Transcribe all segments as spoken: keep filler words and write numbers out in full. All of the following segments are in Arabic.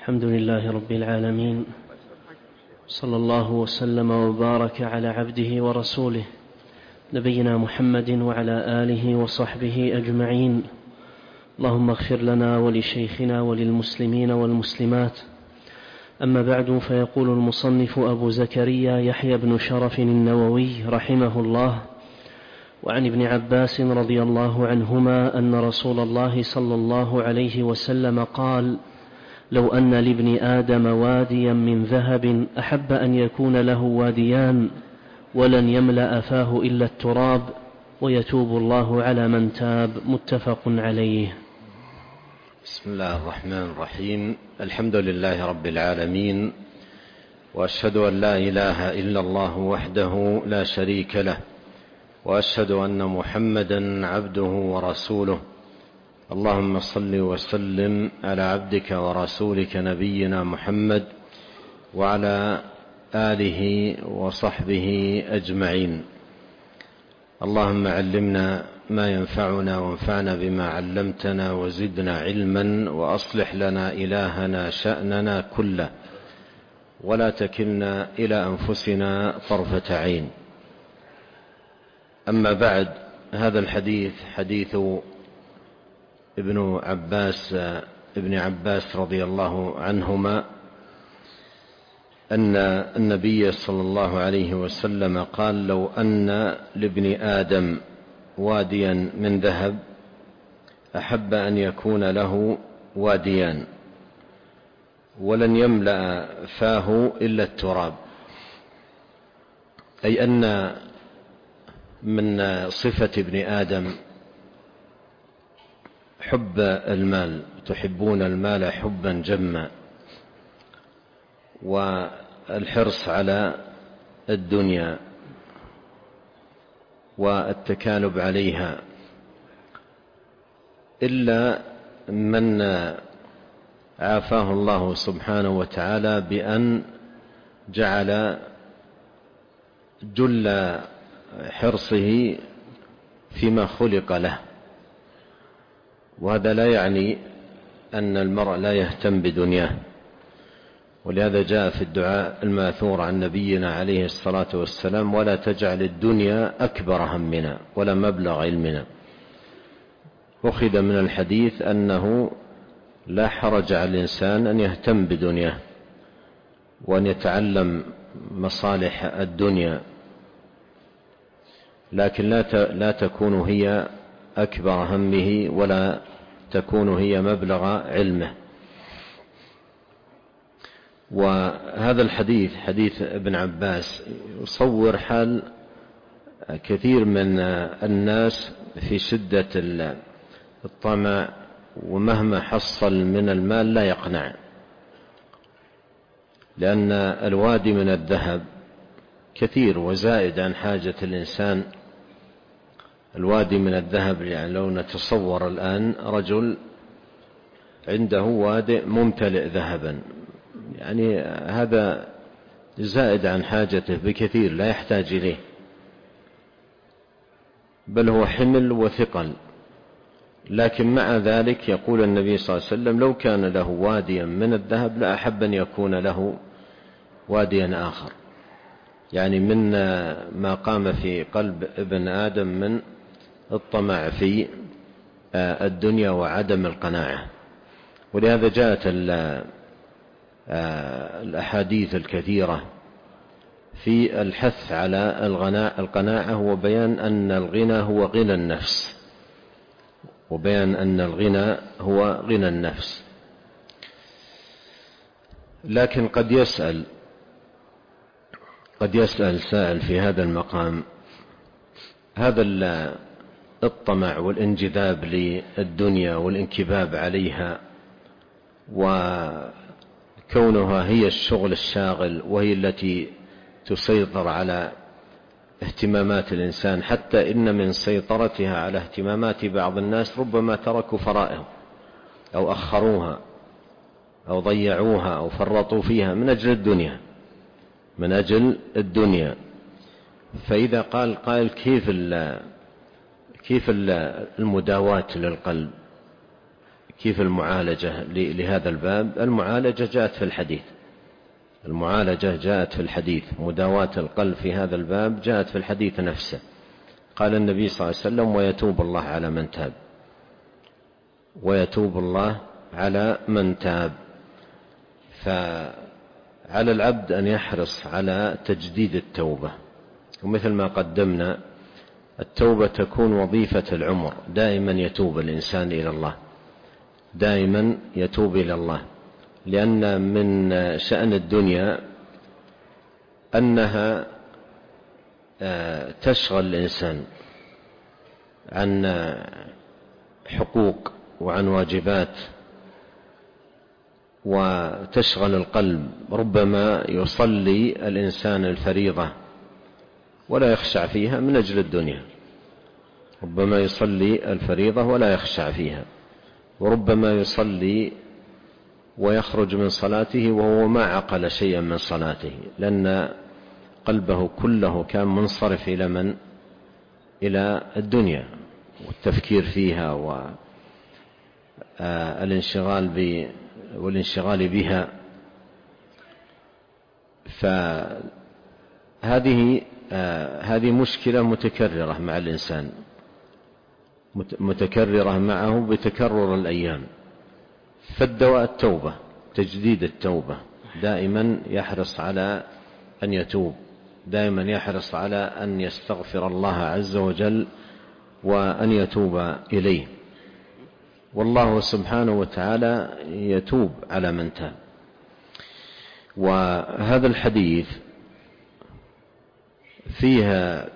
الحمد لله رب العالمين، صلى الله وسلم وبارك على عبده ورسوله نبينا محمد وعلى آله وصحبه أجمعين. اللهم اغفر لنا ولشيخنا وللمسلمين والمسلمات. أما بعد، فيقول المصنف أبو زكريا يحيى بن شرف النووي رحمه الله: وعن ابن عباس رضي الله عنهما أن رسول الله صلى الله عليه وسلم قال: لو أن لابن آدم واديا من ذهب أحب أن يكون له واديان ولن يملأ فاه إلا التراب ويتوب الله على من تاب. متفق عليه. بسم الله الرحمن الرحيم. الحمد لله رب العالمين، وأشهد أن لا إله إلا الله وحده لا شريك له، وأشهد أن محمدا عبده ورسوله. اللهم صل وسلم على عبدك ورسولك نبينا محمد وعلى آله وصحبه أجمعين. اللهم علمنا ما ينفعنا وانفعنا بما علمتنا وزدنا علما، وأصلح لنا إلهنا شأننا كله، ولا تكلنا إلى أنفسنا طرفة عين. أما بعد، هذا الحديث حديث ابن عباس ابن عباس رضي الله عنهما أن النبي صلى الله عليه وسلم قال: لو أن لابن آدم واديا من ذهب أحب أن يكون له واديان ولن يملأ فاه إلا التراب، أي أن من صفة ابن آدم حب المال، تحبون المال حبا جما، والحرص على الدنيا والتكالب عليها، إلا من عافاه الله سبحانه وتعالى بأن جعل جل حرصه فيما خلق له. وهذا لا يعني أن المرء لا يهتم بدنياه، ولهذا جاء في الدعاء الماثور عن نبينا عليه الصلاة والسلام: ولا تجعل الدنيا أكبر همنا ولا مبلغ علمنا. أخذ من الحديث أنه لا حرج على الإنسان أن يهتم بدنياه وأن يتعلم مصالح الدنيا، لكن لا تكون هي أكبر همه ولا تكون هي مبلغ علمه. وهذا الحديث حديث ابن عباس يصور حال كثير من الناس في شدة الطمع، ومهما حصل من المال لا يقنع، لأن الوادي من الذهب كثير وزائد عن حاجة الإنسان. الوادي من الذهب، يعني لو نتصور الآن رجل عنده وادي ممتلئ ذهبا، يعني هذا زائد عن حاجته بكثير، لا يحتاج إليه، بل هو حمل وثقل. لكن مع ذلك يقول النبي صلى الله عليه وسلم: لو كان له واديا من الذهب لأحب أن يكون له واديا آخر، يعني من ما قام في قلب ابن آدم من الطمع في الدنيا وعدم القناعة. ولهذا جاءت الأحاديث الكثيرة في الحث على القناعة، وبيان أن الغنى هو غنى النفس، وبيان أن الغنى هو غنى النفس. لكن قد يسأل قد يسأل سائل في هذا المقام: هذا الطمع والانجذاب للدنيا والانكباب عليها وكونها هي الشغل الشاغل، وهي التي تسيطر على اهتمامات الإنسان، حتى إن من سيطرتها على اهتمامات بعض الناس ربما تركوا فرائض أو أخروها أو ضيعوها أو فرطوا فيها من أجل الدنيا من أجل الدنيا. فإذا قال قائل: كيف كيف المداواة للقلب؟ كيف المعالجة لهذا الباب؟ المعالجة جاءت في الحديث، المعالجة جاءت في الحديث، مداواة القلب في هذا الباب جاءت في الحديث نفسه. قال النبي صلى الله عليه وسلم: ويتوب الله على من تاب، ويتوب الله على من تاب. فعلى العبد أن يحرص على تجديد التوبة، ومثل ما قدمنا التوبة تكون وظيفة العمر، دائما يتوب الإنسان إلى الله، دائما يتوب إلى الله، لأن من شأن الدنيا أنها تشغل الإنسان عن حقوق وعن واجبات، وتشغل القلب. ربما يصلي الإنسان الفريضة ولا يخشع فيها من أجل الدنيا، ربما يصلي الفريضة ولا يخشع فيها، وربما يصلي ويخرج من صلاته وهو ما عقل شيئا من صلاته، لأن قلبه كله كان منصرف إلى من؟ إلى الدنيا والتفكير فيها والانشغال ب والانشغال بها. فهذه هذه مشكلة متكررة مع الإنسان، متكررة معه بتكرر الأيام. فالدواء التوبة، تجديد التوبة، دائما يحرص على أن يتوب، دائما يحرص على أن يستغفر الله عز وجل وأن يتوب إليه، والله سبحانه وتعالى يتوب على من تاب. وهذا الحديث فيها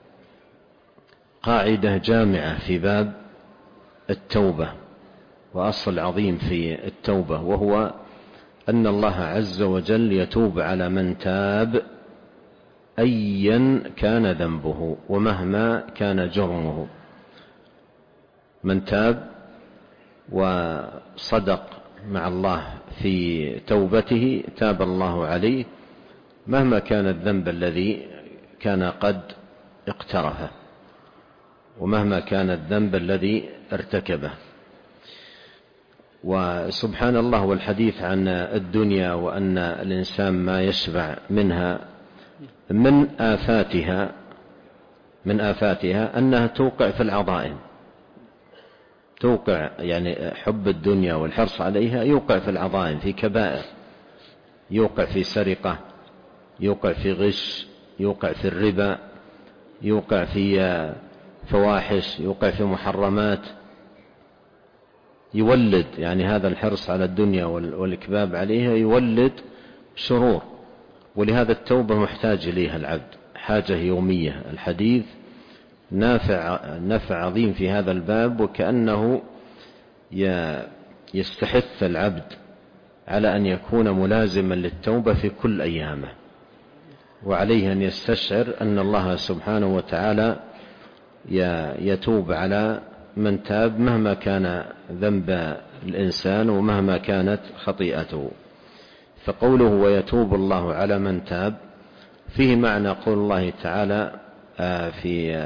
قاعدة جامعة في باب التوبة، وأصل عظيم في التوبة، وهو أن الله عز وجل يتوب على من تاب أيا كان ذنبه ومهما كان جرمه. من تاب وصدق مع الله في توبته تاب الله عليه مهما كان الذنب الذي كان قد اقترفه، ومهما كان الذنب الذي ارتكبه. وسبحان الله، والحديث عن الدنيا وأن الإنسان ما يشبع منها من آفاتها من آفاتها أنها توقع في العظائم، توقع يعني حب الدنيا والحرص عليها يوقع في العظائم، في كبائر، يوقع في سرقة، يوقع في غش، يوقع في الربا، يوقع في فواحش، يوقع في محرمات، يولد يعني هذا الحرص على الدنيا والإكباب عليها يولد شرور. ولهذا التوبة محتاج إليها العبد حاجة يومية. الحديث نافع نفع عظيم في هذا الباب، وكأنه يستحث العبد على أن يكون ملازما للتوبة في كل أيامه، وعليه أن يستشعر أن الله سبحانه وتعالى يتوب على من تاب مهما كان ذنب الإنسان ومهما كانت خطيئته. فقوله ويتوب الله على من تاب فيه معنى قول الله تعالى في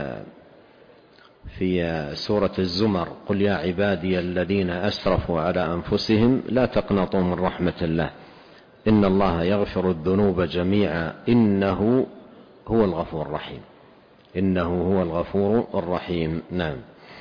في سورة الزمر: قل يا عبادي الذين أسرفوا على أنفسهم لا تقنطوا من رحمة الله إن الله يغفر الذنوب جميعا إنه هو الغفور الرحيم، إنه هو الغفور الرحيم. نعم.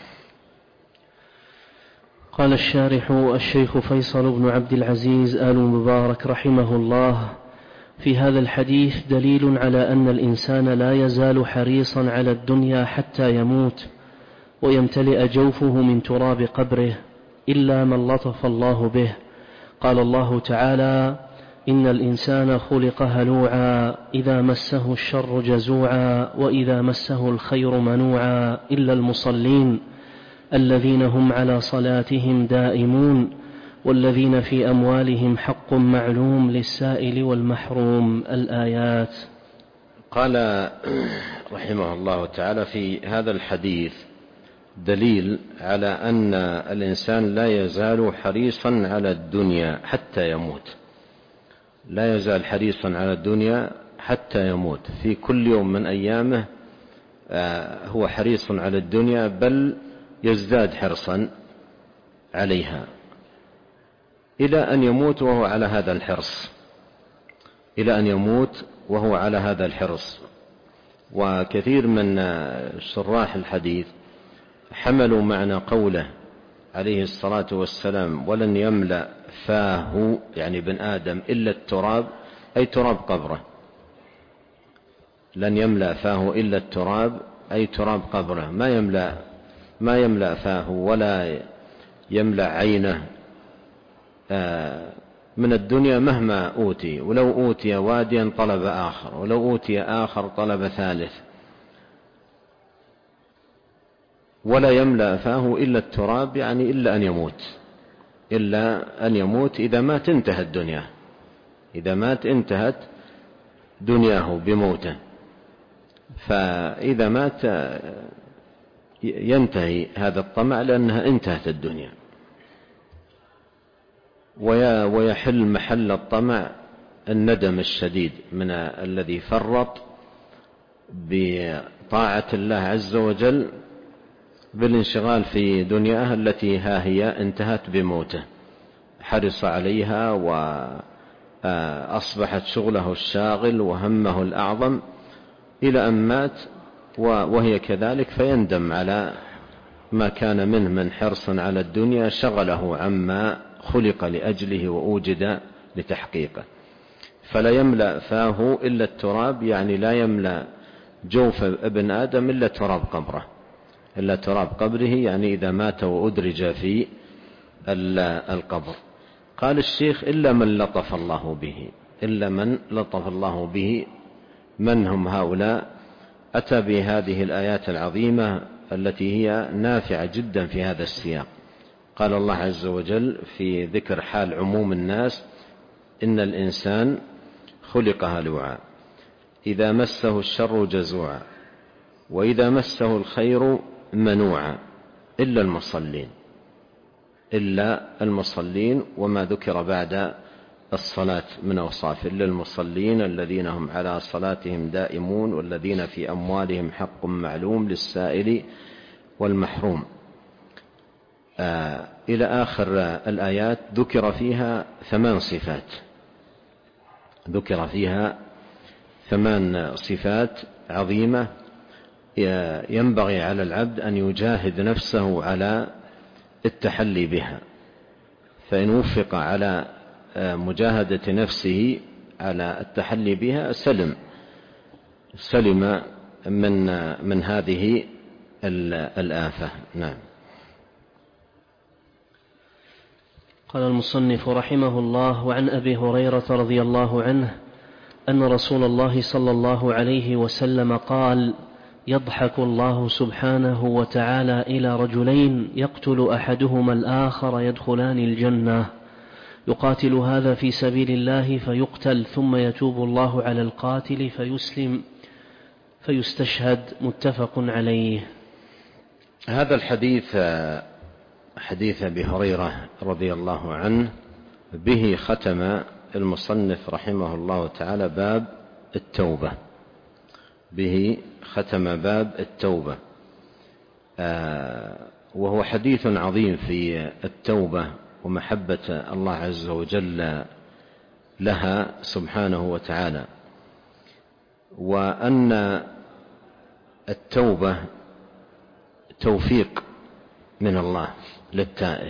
قال الشارح الشيخ فيصل بن عبد العزيز آل مبارك رحمه الله: في هذا الحديث دليل على أن الإنسان لا يزال حريصا على الدنيا حتى يموت ويمتلئ جوفه من تراب قبره إلا من لطف الله به. قال الله تعالى: إن الإنسان خلق هلوعا إذا مسه الشر جزوعا وإذا مسه الخير منوعا إلا المصلين الذين هم على صلاتهم دائمون والذين في أموالهم حق معلوم للسائل والمحروم. الآيات. قال رحمه الله تعالى: في هذا الحديث دليل على أن الإنسان لا يزال حريصا على الدنيا حتى يموت، لا يزال حريصا على الدنيا حتى يموت. في كل يوم من أيامه هو حريص على الدنيا، بل يزداد حرصا عليها. إلى أن يموت وهو على هذا الحرص، إلى أن يموت وهو على هذا الحرص. وكثير من شراح الحديث حملوا معنى قوله عليه الصلاة والسلام ولن يملأ فاه يعني بن آدم إلا التراب، أي تراب قبره. لن يملأ فاه إلا التراب أي تراب قبره، ما يملأ ما يملأ فاه ولا يملأ عينه من الدنيا مهما أوتي، ولو أوتي واديا طلب آخر، ولو أوتي آخر طلب ثالث. ولا يملأ فاه إلا التراب يعني إلا أن يموت، إلا أن يموت. إذا مات انتهت الدنيا، إذا مات انتهت دنياه بموته. فإذا مات ينتهي هذا الطمع لأنها انتهت الدنيا، ويحل محل الطمع الندم الشديد من الذي فرط بطاعة الله عز وجل بالانشغال في دنياه التي ها هي انتهت بموته، حرص عليها وأصبحت شغله الشاغل وهمه الأعظم إلى أن مات وهي كذلك، فيندم على ما كان منه من حرص على الدنيا شغله عما خلق لأجله وأوجد لتحقيقه. فلا يملأ فاه إلا التراب يعني لا يملأ جوف ابن آدم إلا تراب قبره، إلا تراب قبره يعني إذا مات وأدرج في القبر. قال الشيخ إلا من لطف الله به، إلا من لطف الله به. من هم هؤلاء؟ أتى بهذه الآيات العظيمة التي هي نافعة جدا في هذا السياق. قال الله عز وجل في ذكر حال عموم الناس: إن الإنسان خلق هلوعا إذا مسه الشر جزوعا وإذا مسه الخير منوعا إلا المصلين، إلا المصلين. وما ذكر بعد الصلاة من أوصاف: إلا المصلين الذين هم على صلاتهم دائمون والذين في أموالهم حق معلوم للسائل والمحروم، آه إلى آخر الآيات. ذكر فيها ثمان صفات، ذكر فيها ثمان صفات عظيمة ينبغي على العبد أن يجاهد نفسه على التحلي بها، فإن وفق على مجاهدة نفسه على التحلي بها سلم سلم من من هذه الآفة. نعم. قال المصنف رحمه الله: وعن أبي هريرة رضي الله عنه أن رسول الله صلى الله عليه وسلم قال: يضحك الله سبحانه وتعالى إلى رجلين يقتل أحدهما الآخر يدخلان الجنة، يقاتل هذا في سبيل الله فيقتل ثم يتوب الله على القاتل فيسلم فيستشهد. متفق عليه. هذا الحديث حديث أبي هريرة رضي الله عنه، به ختم المصنف رحمه الله تعالى باب التوبة، به ختم باب التوبة، آه وهو حديث عظيم في التوبة ومحبة الله عز وجل لها سبحانه وتعالى، وأن التوبة توفيق من الله للتائب،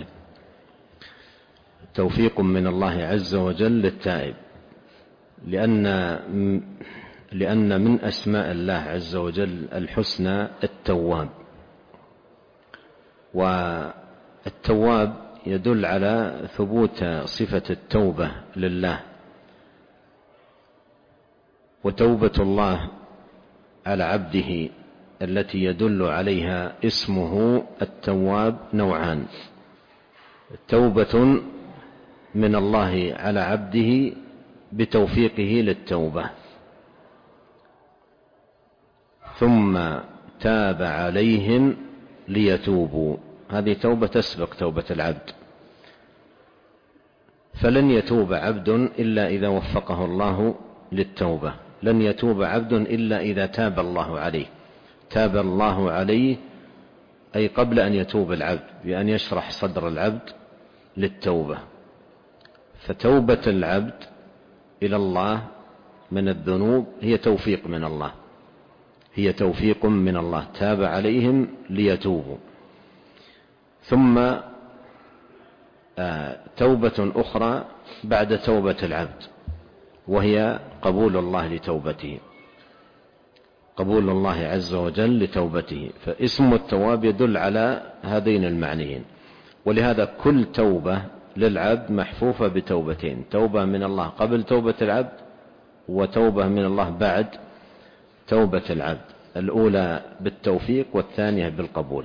توفيق من الله عز وجل للتائب، لأن لأن من أسماء الله عز وجل الحسنى التواب، والتواب يدل على ثبوت صفة التوبة لله. وتوبة الله على عبده التي يدل عليها اسمه التواب نوعان: توبة من الله على عبده بتوفيقه للتوبة، ثم تاب عليهم ليتوبوا، هذه توبة تسبق توبة العبد. فلن يتوب عبد إلا إذا وفقه الله للتوبة، لن يتوب عبد إلا إذا تاب الله عليه. تاب الله عليه أي قبل أن يتوب العبد، بأن يشرح صدر العبد للتوبة، فتوبة العبد إلى الله من الذنوب هي توفيق من الله، هي توفيق من الله، تاب عليهم ليتوبوا. ثم توبة أخرى بعد توبة العبد، وهي قبول الله لتوبته، قبول الله عز وجل لتوبته. فاسم التواب يدل على هذين المعنيين، ولهذا كل توبة للعبد محفوفة بتوبتين: توبة من الله قبل توبة العبد، وتوبة من الله بعد توبة العبد، الأولى بالتوفيق والثانية بالقبول.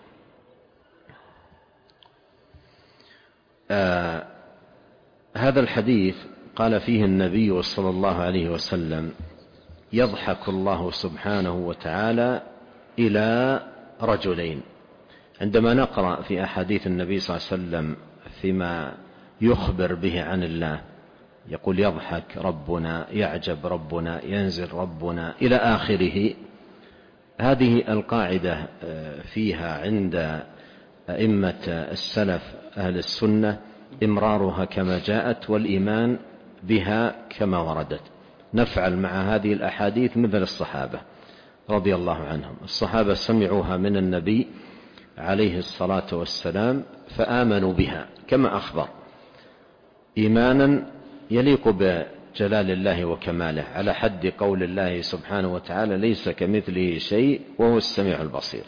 آه هذا الحديث قال فيه النبي صلى الله عليه وسلم: يضحك الله سبحانه وتعالى إلى رجلين. عندما نقرأ في أحاديث النبي صلى الله عليه وسلم فيما يخبر به عن الله، يقول يضحك ربنا، يعجب ربنا، ينزل ربنا إلى آخره، هذه القاعدة فيها عند أئمة السلف أهل السنة إمرارها كما جاءت والإيمان بها كما وردت. نفعل مع هذه الأحاديث مثل الصحابة رضي الله عنهم. الصحابة سمعوها من النبي عليه الصلاة والسلام فآمنوا بها كما أخبر، إيمانا يليق بجلال الله وكماله، على حد قول الله سبحانه وتعالى: ليس كمثله شيء وهو السميع البصير.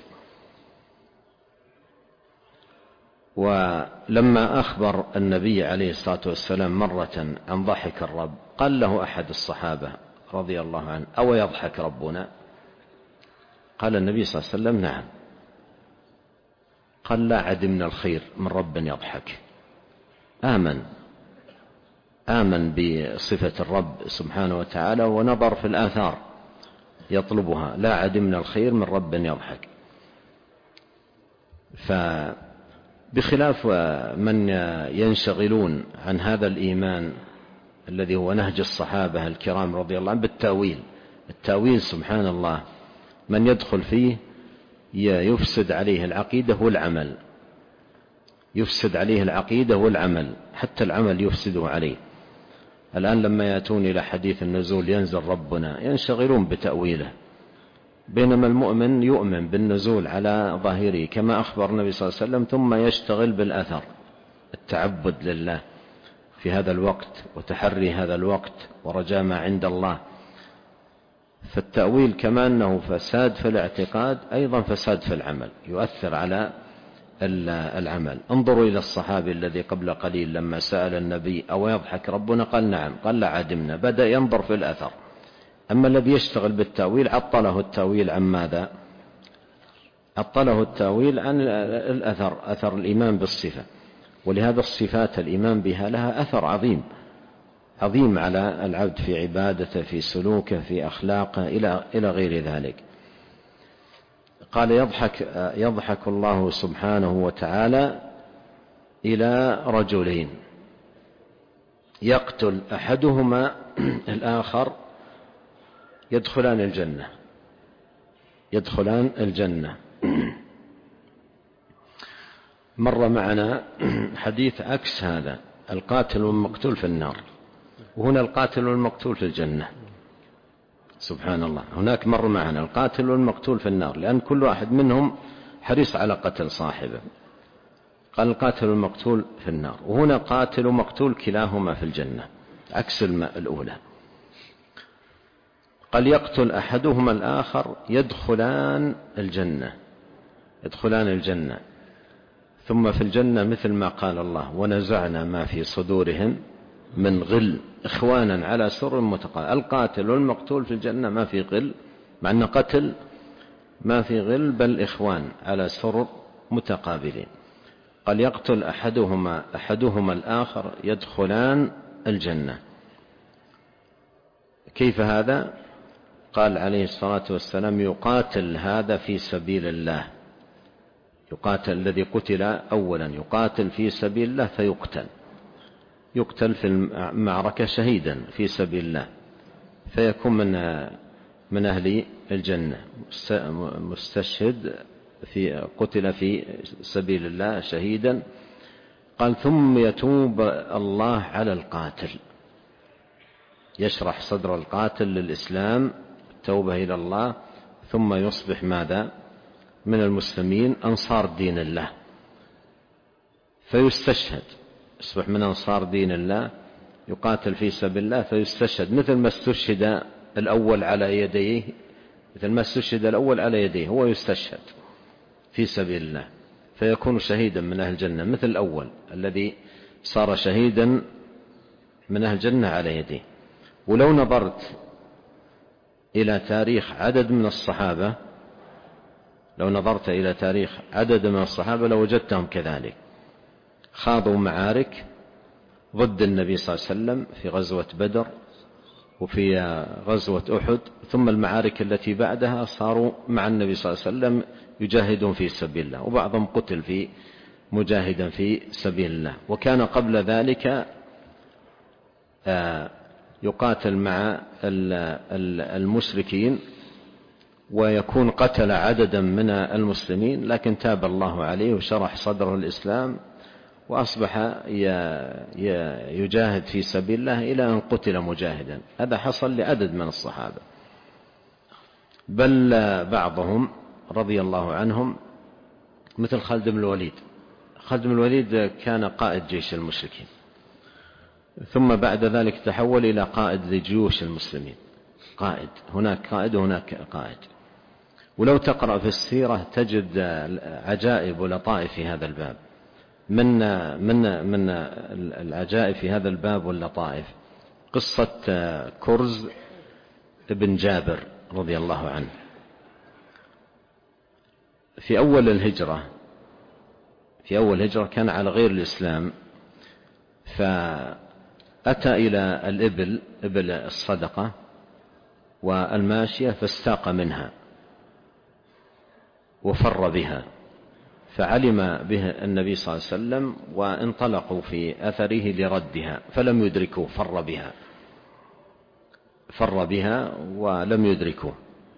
ولما أخبر النبي عليه الصلاة والسلام مرة عن ضحك الرب، قال له أحد الصحابة رضي الله عنه: أو يضحك ربنا؟ قال النبي صلى الله عليه وسلم: نعم. قال: لا عدمنا الخير من رب يضحك. آمن آمن بصفة الرب سبحانه وتعالى ونظر في الآثار يطلبها: لا عدمنا الخير من رب يضحك. فبخلاف من ينشغلون عن هذا الإيمان الذي هو نهج الصحابة الكرام رضي الله عنهم بالتاويل، التاويل سبحان الله من يدخل فيه يفسد عليه العقيدة والعمل، يفسد عليه العقيدة والعمل، حتى العمل يفسده عليه. الآن لما يأتون إلى حديث النزول ينزل ربنا ينشغلون بتأويله، بينما المؤمن يؤمن بالنزول على ظاهره كما أخبر النبي صلى الله عليه وسلم، ثم يشتغل بالأثر، التعبد لله في هذا الوقت وتحري هذا الوقت ورجاء ما عند الله. فالتأويل كما أنه فساد في الاعتقاد أيضا فساد في العمل، يؤثر على العمل. انظروا إلى الصحابي الذي قبل قليل لما سأل النبي: أو يضحك ربنا؟ قال: نعم. قال: لا عدمنا. بدأ ينظر في الأثر. أما الذي يشتغل بالتأويل عطله التأويل عن ماذا؟ عطله التأويل عن الأثر، أثر الإيمان بالصفة. ولهذا الصفات الإيمان بها لها أثر عظيم عظيم على العبد في عبادته، في سلوكه، في أخلاقه، إلى إلى غير ذلك. قال: يضحك يضحك الله سبحانه وتعالى إلى رجلين يقتل أحدهما الآخر يدخلان الجنة يدخلان الجنة مر معنا حديث عكس هذا: القاتل والمقتول في النار، وهنا القاتل والمقتول في الجنة. سبحان الله، هناك مر معنا القاتل والمقتول في النار، لأن كل واحد منهم حريص على قتل صاحبه. قال: القاتل والمقتول في النار، وهنا قاتل ومقتول كلاهما في الجنة، عكس الأولى. قال: يقتل أحدهما الآخر يدخلان الجنة يدخلان الجنة ثم في الجنة مثل ما قال الله: ونزعنا ما في صدورهم من غل إخوانا على سر متقابل. القاتل والمقتول في الجنة ما في غل، مع أن قتل ما في غل، بل إخوان على سر متقابلين. قال: يقتل أحدهما أحدهما الآخر يدخلان الجنة. كيف هذا؟ قال عليه الصلاة والسلام: يقاتل هذا في سبيل الله، يقاتل الذي قتل أولا، يقاتل في سبيل الله فيقتل يقتل في المعركة شهيدا في سبيل الله، فيكون من من أهل الجنة، مستشهد في قتل في سبيل الله شهيدا، قال ثم يتوب الله على القاتل، يشرح صدر القاتل للإسلام التوبة إلى الله، ثم يصبح ماذا؟ من المسلمين أنصار دين الله، فيستشهد، يصبح من أنصار دين الله، يقاتل في سبيل الله فيستشهد، مثل ما استشهد الأول على يديه، مثل ما استشهد الأول على يديه هو يستشهد في سبيل الله، فيكون شهيدا من أهل الجنة مثل الأول الذي صار شهيدا من أهل الجنة على يديه. ولو نظرت إلى تاريخ عدد من الصحابة، لو نظرت إلى تاريخ عدد من الصحابة لوجدتهم كذلك، خاضوا معارك ضد النبي صلى الله عليه وسلم في غزوة بدر وفي غزوة أحد، ثم المعارك التي بعدها صاروا مع النبي صلى الله عليه وسلم يجاهدون في سبيل الله، وبعضهم قتل في مجاهدا في سبيل الله. وكان قبل ذلك يقاتل مع المشركين ويكون قتل عددا من المسلمين، لكن تاب الله عليه وشرح صدره الإسلام وأصبح يجاهد في سبيل الله إلى أن قتل مجاهدا. هذا حصل لعدد من الصحابة، بل بعضهم رضي الله عنهم مثل خالد بن الوليد. خالد بن الوليد كان قائد جيش المشركين، ثم بعد ذلك تحول إلى قائد لجيوش المسلمين، قائد هناك قائد وهناك قائد. ولو تقرأ في السيرة تجد عجائب ولطائف في هذا الباب. من من من العجائب في هذا الباب واللطائف قصة كرز بن جابر رضي الله عنه. في أول الهجرة في أول الهجرة كان على غير الإسلام، فأتى إلى الإبل، إبل الصدقة والماشية، فاستاق منها وفر بها، فعلم به النبي صلى الله عليه وسلم وانطلقوا في أثره لردها، فلم يدركوا، فر بها فر بها ولم يدركوا.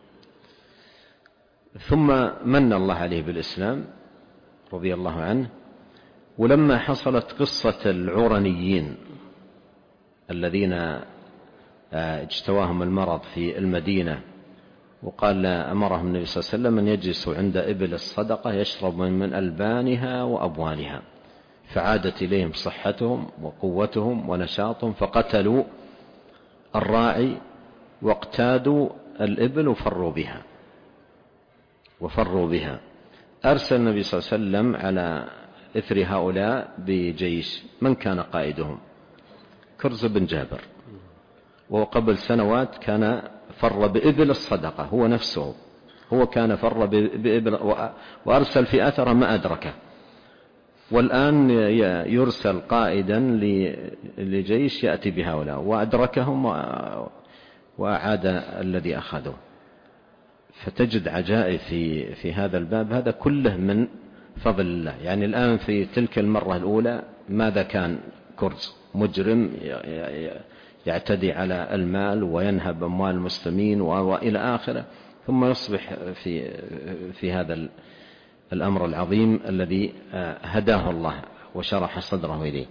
ثم من الله عليه بالإسلام رضي الله عنه. ولما حصلت قصة العرنيين الذين اجتواهم المرض في المدينة، وقال أمرهم النبي صلى الله عليه وسلم أن يجلسوا عند إبل الصدقة يشرب من ألبانها وأبوالها، فعادت إليهم صحتهم وقوتهم ونشاطهم، فقتلوا الراعي واقتادوا الإبل وفروا بها وفروا بها أرسل النبي صلى الله عليه وسلم على إثر هؤلاء بجيش. من كان قائدهم؟ كرز بن جابر، وقبل سنوات كان فر بإبل الصدقة، هو نفسه هو كان فر بإبل وأرسل في أثره ما أدركه، والآن يرسل قائدا لجيش يأتي بهؤلاء وأدركهم وأعاد الذي أخذه. فتجد عجائب في في هذا الباب، هذا كله من فضل الله. يعني الآن في تلك المرة الأولى ماذا كان؟ كرز مجرم يعتدي على المال وينهب أموال المسلمين وإلى آخره، ثم يصبح في في هذا الأمر العظيم الذي هداه الله وشرح صدره إليه.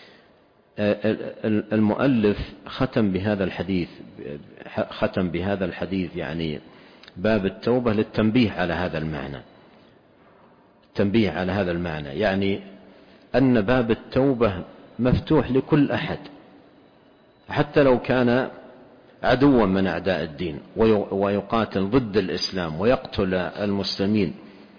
المؤلف ختم بهذا الحديث ختم بهذا الحديث يعني باب التوبة للتنبيه على هذا المعنى، التنبيه على هذا المعنى، يعني أن باب التوبة مفتوح لكل أحد، حتى لو كان عدوا من أعداء الدين ويقاتل ضد الإسلام ويقتل المسلمين،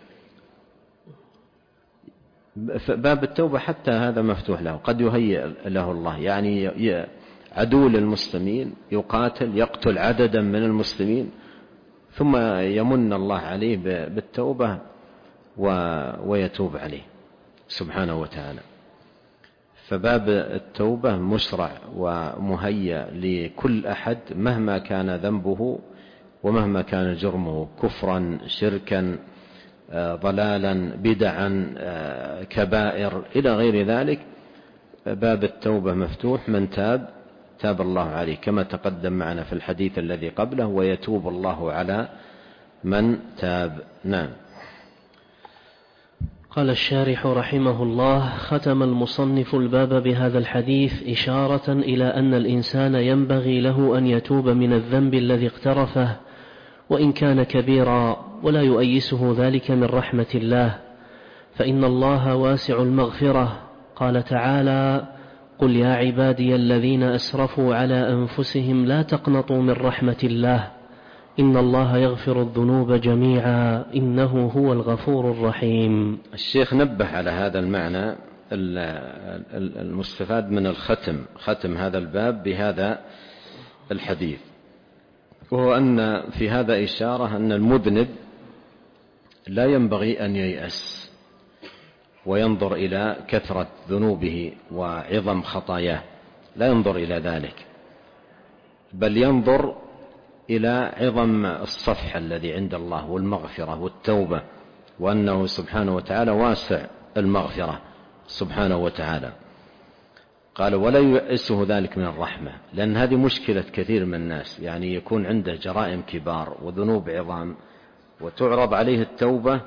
باب التوبة حتى هذا مفتوح له، قد يهيئ له الله، يعني عدو للمسلمين يقاتل يقتل عددا من المسلمين، ثم يمن الله عليه بالتوبة ويتوب عليه سبحانه وتعالى. فباب التوبة مشرع ومهيأ لكل أحد مهما كان ذنبه ومهما كان جرمه، كفرا شركا ضلالا بدعا كبائر إلى غير ذلك، باب التوبة مفتوح. من تاب تاب الله عليه، كما تقدم معنا في الحديث الذي قبله، ويتوب الله على من تاب. نعم. قال الشارح رحمه الله: ختم المصنف الباب بهذا الحديث إشارة إلى أن الإنسان ينبغي له أن يتوب من الذنب الذي اقترفه وإن كان كبيرا، ولا يؤيسه ذلك من رحمة الله، فإن الله واسع المغفرة. قال تعالى: قل يا عبادي الذين أسرفوا على أنفسهم لا تقنطوا من رحمة الله إن الله يغفر الذنوب جميعا إنه هو الغفور الرحيم. الشيخ نبه على هذا المعنى المستفاد من الختم، ختم هذا الباب بهذا الحديث، وهو أن في هذا إشارة أن المذنب لا ينبغي أن ييأس وينظر إلى كثرة ذنوبه وعظم خطاياه، لا ينظر إلى ذلك، بل ينظر إلى عظم الصفح الذي عند الله والمغفرة والتوبة، وأنه سبحانه وتعالى واسع المغفرة سبحانه وتعالى. قال: ولا يؤسه ذلك من الرحمة، لأن هذه مشكلة كثير من الناس، يعني يكون عنده جرائم كبار وذنوب عظام وتعرض عليه التوبة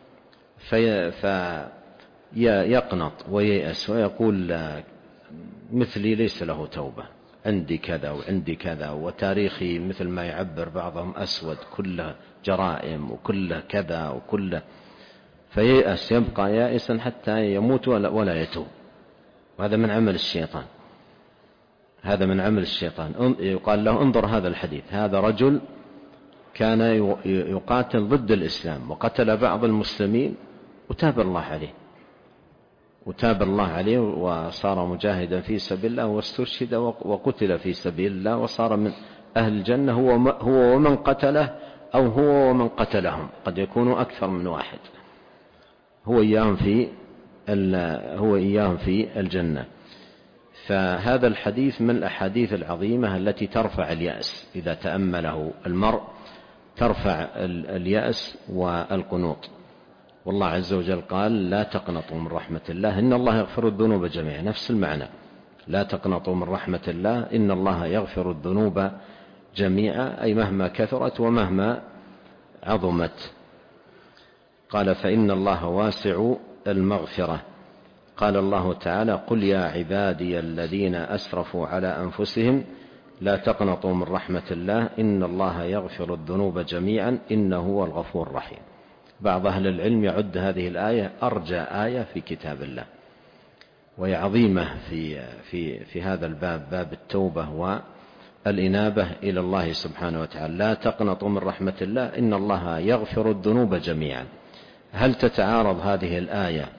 فيقنط وييأس ويقول مثلي ليس له توبة، عندي كذا وعندي كذا، وتاريخي مثل ما يعبر بعضهم أسود، كله جرائم وكله كذا وكله، فييأس، يبقى يائسا حتى يموت ولا يتوب. وهذا من عمل الشيطان، هذا من عمل الشيطان. يقال له: انظر هذا الحديث، هذا رجل كان يقاتل ضد الإسلام وقتل بعض المسلمين وتاب الله عليه، وتاب الله عليه وصار مجاهدا في سبيل الله واستشهد وقتل في سبيل الله وصار من أهل الجنة، هو هو ومن قتله أو هو ومن قتلهم، قد يكونوا أكثر من واحد، هو إياهم في هو إياهم في الجنة. فهذا الحديث من الأحاديث العظيمة التي ترفع اليأس، إذا تأمله المرء ترفع اليأس والقنوط. والله عز وجل قال: لا تقنطوا من رحمة الله إن الله يغفر الذنوب جميعا، نفس المعنى، لا تقنطوا من رحمة الله إن الله يغفر الذنوب جميعا، أي مهما كثرت ومهما عظمت. قال: فإن الله واسع المغفرة. قال الله تعالى: قل يا عبادي الذين أسرفوا على أنفسهم لا تقنطوا من رحمة الله إن الله يغفر الذنوب جميعا إنه هو الغفور الرحيم. بعض أهل العلم يعد هذه الآية أرجى آية في كتاب الله، وهي عظيمة في, في, في هذا الباب، باب التوبة والإنابة إلى الله سبحانه وتعالى. لا تقنطوا من رحمة الله إن الله يغفر الذنوب جميعا. هل تتعارض هذه الآية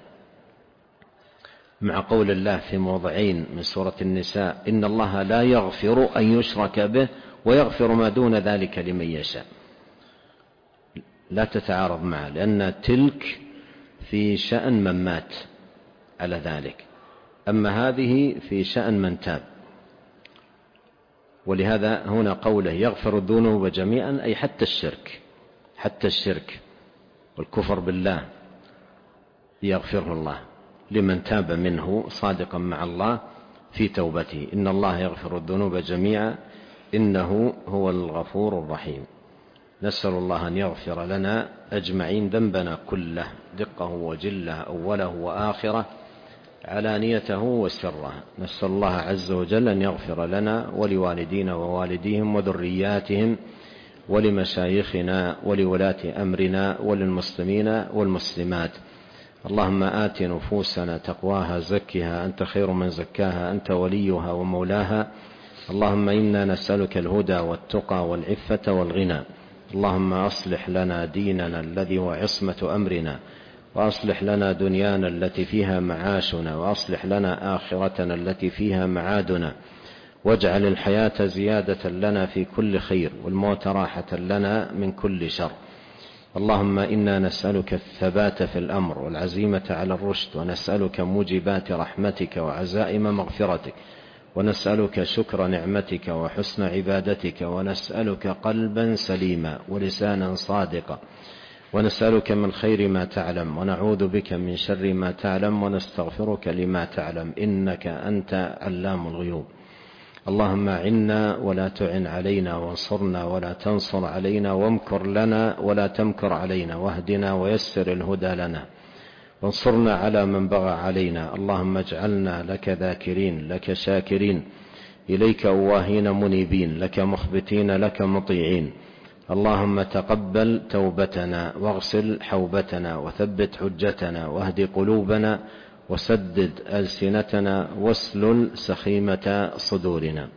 مع قول الله في موضعين من سورة النساء: إن الله لا يغفر أن يشرك به ويغفر ما دون ذلك لمن يشاء؟ لا تتعارض معه، لأن تلك في شأن من مات على ذلك، أما هذه في شأن من تاب. ولهذا هنا قوله يغفر الذنوب جميعا، أي حتى الشرك، حتى الشرك والكفر بالله يغفره الله لمن تاب منه صادقا مع الله في توبته. إن الله يغفر الذنوب جميعا إنه هو الغفور الرحيم. نسأل الله أن يغفر لنا أجمعين ذنبنا كله، دقه وجله، أوله وآخره، علانيته وسره. نسأل الله عز وجل أن يغفر لنا ولوالدينا ووالديهم وذرياتهم ولمشايخنا ولولاة أمرنا وللمسلمين والمسلمات. اللهم آت نفوسنا تقواها زكها أنت خير من زكاها أنت وليها ومولاها. اللهم إنا نسألك الهدى والتقى والعفة والغنى. اللهم أصلح لنا ديننا الذي هو عصمة أمرنا، وأصلح لنا دنيانا التي فيها معاشنا، وأصلح لنا آخرتنا التي فيها معادنا، واجعل الحياة زيادة لنا في كل خير والموت راحة لنا من كل شر. اللهم إنا نسألك الثبات في الأمر والعزيمة على الرشد، ونسألك موجبات رحمتك وعزائم مغفرتك، ونسألك شكر نعمتك وحسن عبادتك، ونسألك قلبا سليما ولسانا صادقا، ونسألك من خير ما تعلم، ونعوذ بك من شر ما تعلم، ونستغفرك لما تعلم، إنك أنت علام الغيوب. اللهم أعنا ولا تعن علينا، وانصرنا ولا تنصر علينا، وامكر لنا ولا تمكر علينا، واهدنا ويسر الهدى لنا، وانصرنا على من بغى علينا. اللهم اجعلنا لك ذاكرين، لك شاكرين، إليك أواهين منيبين، لك مخبتين، لك مطيعين. اللهم تقبل توبتنا، واغسل حوبتنا، وثبت حجتنا، واهد قلوبنا، وسدد ألسنتنا، واسلل سخيمة صدورنا.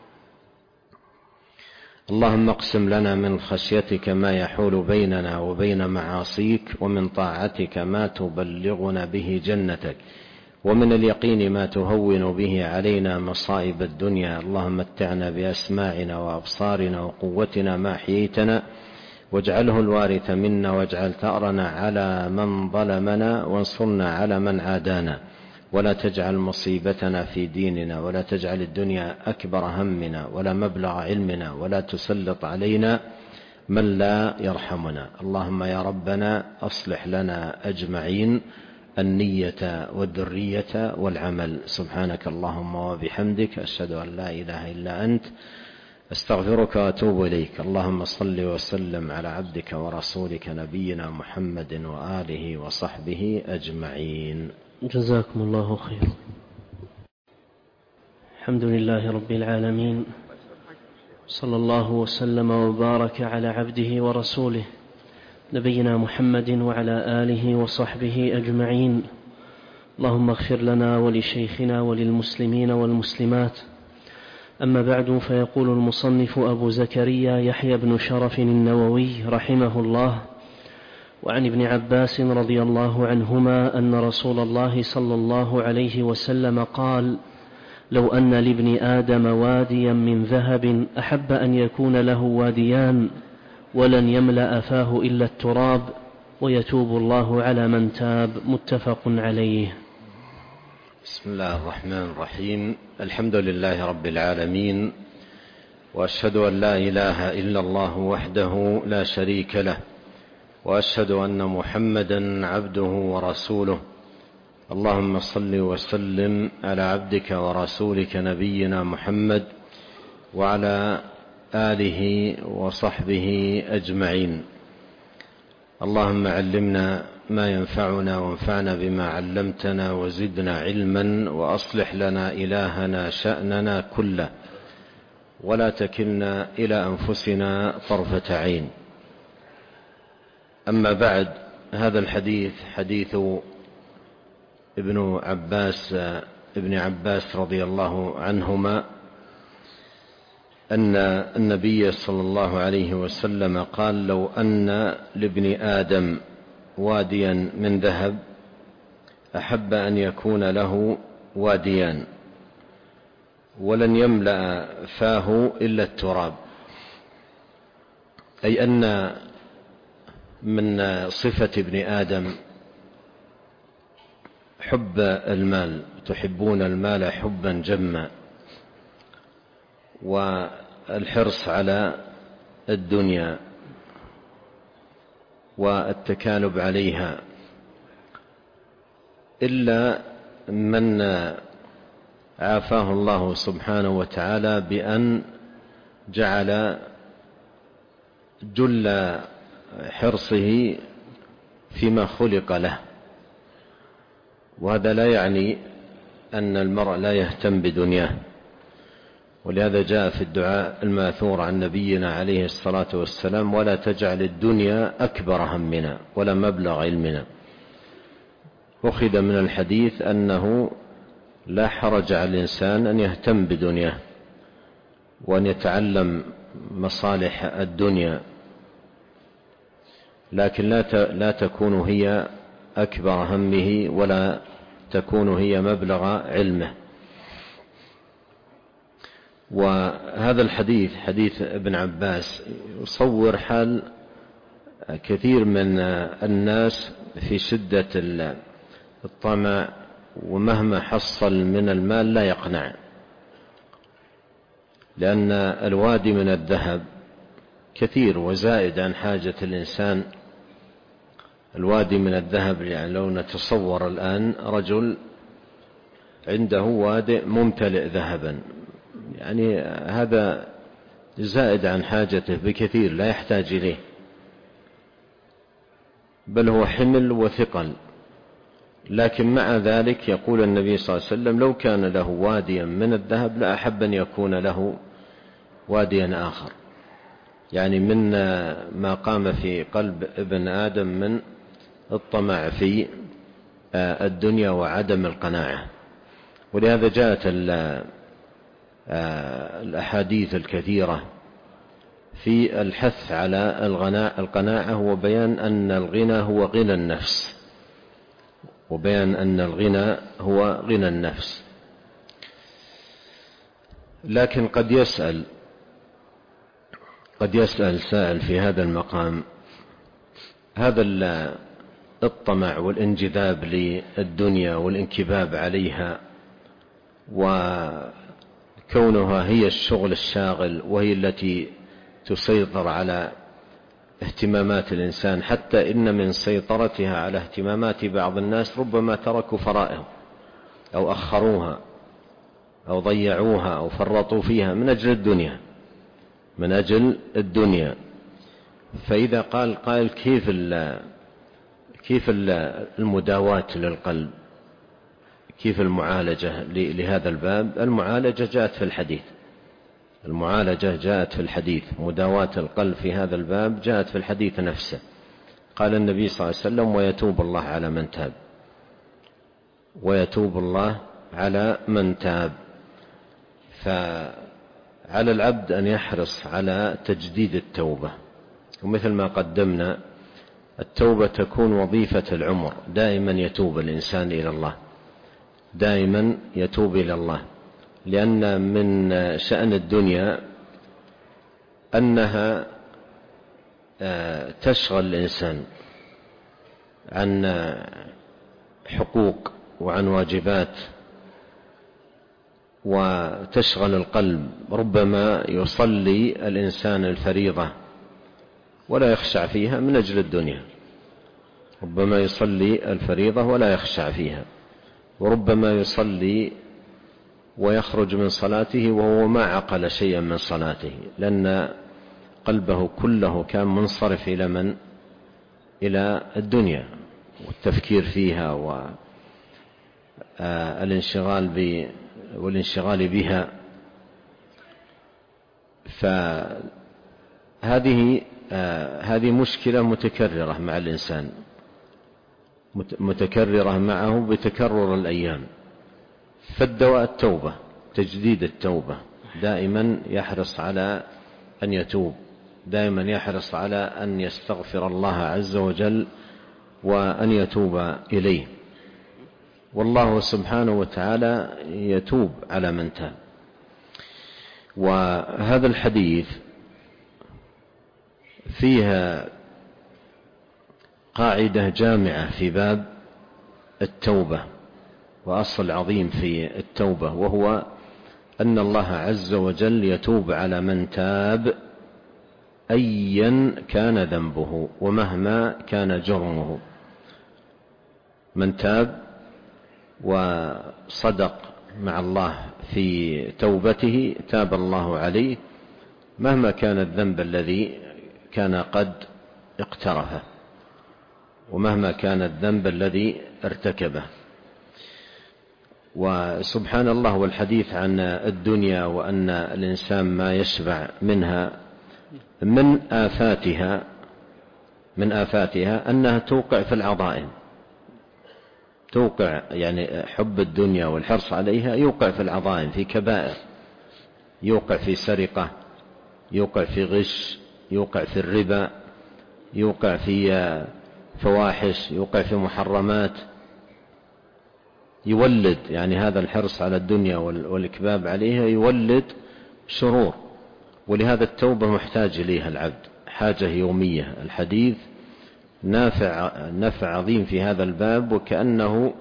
اللهم اقسم لنا من خشيتك ما يحول بيننا وبين معاصيك، ومن طاعتك ما تبلغنا به جنتك، ومن اليقين ما تهون به علينا مصائب الدنيا. اللهم متعنا بأسماعنا وأبصارنا وقوتنا ما أحييتنا، واجعله الوارث منا، واجعل ثأرنا على من ظلمنا، وانصرنا على من عادانا، ولا تجعل مصيبتنا في ديننا، ولا تجعل الدنيا أكبر همنا ولا مبلغ علمنا، ولا تسلط علينا من لا يرحمنا. اللهم يا ربنا أصلح لنا أجمعين النية والذرية والعمل. سبحانك اللهم وبحمدك، أشهد أن لا إله إلا أنت، أستغفرك وأتوب إليك. اللهم صل وسلم على عبدك ورسولك نبينا محمد وآله وصحبه أجمعين. جزاكم الله خيرا. الحمد لله رب العالمين، صلى الله وسلم وبارك على عبده ورسوله نبينا محمد وعلى آله وصحبه أجمعين. اللهم اغفر لنا ولشيخنا وللمسلمين والمسلمات. أما بعد، فيقول المصنف أبو زكريا يحيى بن شرف النووي رحمه الله: وعن ابن عباس رضي الله عنهما أن رسول الله صلى الله عليه وسلم قال: لو أن لابن آدم واديا من ذهب أحب أن يكون له واديان، ولن يملأ فاه إلا التراب، ويتوب الله على من تاب. متفق عليه. بسم الله الرحمن الرحيم. الحمد لله رب العالمين، وأشهد أن لا إله إلا الله وحده لا شريك له، وأشهد أن محمدا عبده ورسوله. اللهم صل وسلم على عبدك ورسولك نبينا محمد وعلى آله وصحبه أجمعين. اللهم علمنا ما ينفعنا، وانفعنا بما علمتنا، وزدنا علما، وأصلح لنا إلهنا شأننا كله، ولا تكلنا إلى أنفسنا طرفة عين. أما بعد، هذا الحديث حديث ابن عباس ابن عباس رضي الله عنهما أن النبي صلى الله عليه وسلم قال: لو أن لابن آدم واديا من ذهب أحب أن يكون له واديان، ولن يملأ فاه إلا التراب. أي أن من صفة ابن آدم حب المال، تحبون المال حبا جما، والحرص على الدنيا والتكالب عليها، إلا من عافاه الله سبحانه وتعالى بأن جعل جل حرصه فيما خلق له. وهذا لا يعني أن المرء لا يهتم بدنياه، ولهذا جاء في الدعاء الماثور عن نبينا عليه الصلاة والسلام: ولا تجعل الدنيا أكبر همنا ولا مبلغ علمنا. أخذ من الحديث أنه لا حرج على الإنسان أن يهتم بدنياه، وأن يتعلم مصالح الدنيا، لكن لا تكون هي أكبر همه، ولا تكون هي مبلغ علمه. وهذا الحديث، حديث ابن عباس، يصور حال كثير من الناس في شدة الطمع، ومهما حصل من المال لا يقنع، لأن الوادي من الذهب كثير وزائد عن حاجة الإنسان. الوادي من الذهب، يعني لو نتصور الآن رجل عنده وادئ ممتلئ ذهبا، يعني هذا زائد عن حاجته بكثير، لا يحتاج إليه، بل هو حمل وثقل لكن مع ذلك يقول النبي صلى الله عليه وسلم لو كان له واديا من الذهب لأحب أن يكون له واديا آخر، يعني من ما قام في قلب ابن آدم من الطمع في الدنيا وعدم القناعة. ولهذا جاءت الأحاديث الكثيرة في الحث على القناعة وبيان أن الغنى هو غنى النفس، وبيان أن الغنى هو غنى النفس. لكن قد يسأل قد يسأل سائل في هذا المقام: هذا الطمع والانجذاب للدنيا والانكباب عليها وكونها هي الشغل الشاغل وهي التي تسيطر على اهتمامات الإنسان، حتى إن من سيطرتها على اهتمامات بعض الناس ربما تركوا فرائض أو أخروها أو ضيعوها أو فرطوا فيها من أجل الدنيا من أجل الدنيا. فإذا قال قائل: كيف كيف المداواة للقلب، كيف المعالجة لهذا الباب؟ المعالجة جاءت في الحديث المعالجة جاءت في الحديث مداواة القلب في هذا الباب جاءت في الحديث نفسه. قال النبي صلى الله عليه وسلم: ويتوب الله على من تاب ويتوب الله على من تاب. فعلى العبد أن يحرص على تجديد التوبة، ومثل ما قدمنا التوبة تكون وظيفة العمر، دائما يتوب الإنسان إلى الله دائما يتوب إلى الله، لأن من شأن الدنيا أنها تشغل الإنسان عن حقوق وعن واجبات، وتشغل القلب. ربما يصلي الإنسان الفريضة ولا يخشع فيها من أجل الدنيا، ربما يصلي الفريضة ولا يخشع فيها، وربما يصلي ويخرج من صلاته وهو ما عقل شيئا من صلاته، لأن قلبه كله كان منصرف إلى من؟ إلى الدنيا والتفكير فيها والانشغال ب والانشغال بها. فهذه هذه مشكلة متكررة مع الإنسان، متكررة معه بتكرر الأيام. فالدواء التوبة، تجديد التوبة، دائما يحرص على أن يتوب، دائما يحرص على أن يستغفر الله عز وجل وأن يتوب إليه، والله سبحانه وتعالى يتوب على من تاب. وهذا الحديث فيها قاعدة جامعة في باب التوبة، وأصل عظيم في التوبة، وهو أن الله عز وجل يتوب على من تاب أيا كان ذنبه ومهما كان جرمه. من تاب وصدق مع الله في توبته تاب الله عليه مهما كان الذنب الذي كان قد اقترفه ومهما كان الذنب الذي ارتكبه. وسبحان الله، والحديث عن الدنيا وأن الإنسان ما يشبع منها من آفاتها من آفاتها أنها توقع في العظائم، توقع يعني حب الدنيا والحرص عليها يوقع في العظائم، في كبائر، يوقع في سرقة، يوقع في غش، يوقع في الربا، يوقع في فواحش، يوقع في محرمات، يولد يعني هذا الحرص على الدنيا والإكباب عليها يولد شرور. ولهذا التوبة محتاج إليها العبد حاجة يومية. الحديث نافع نفع عظيم في هذا الباب، وكأنه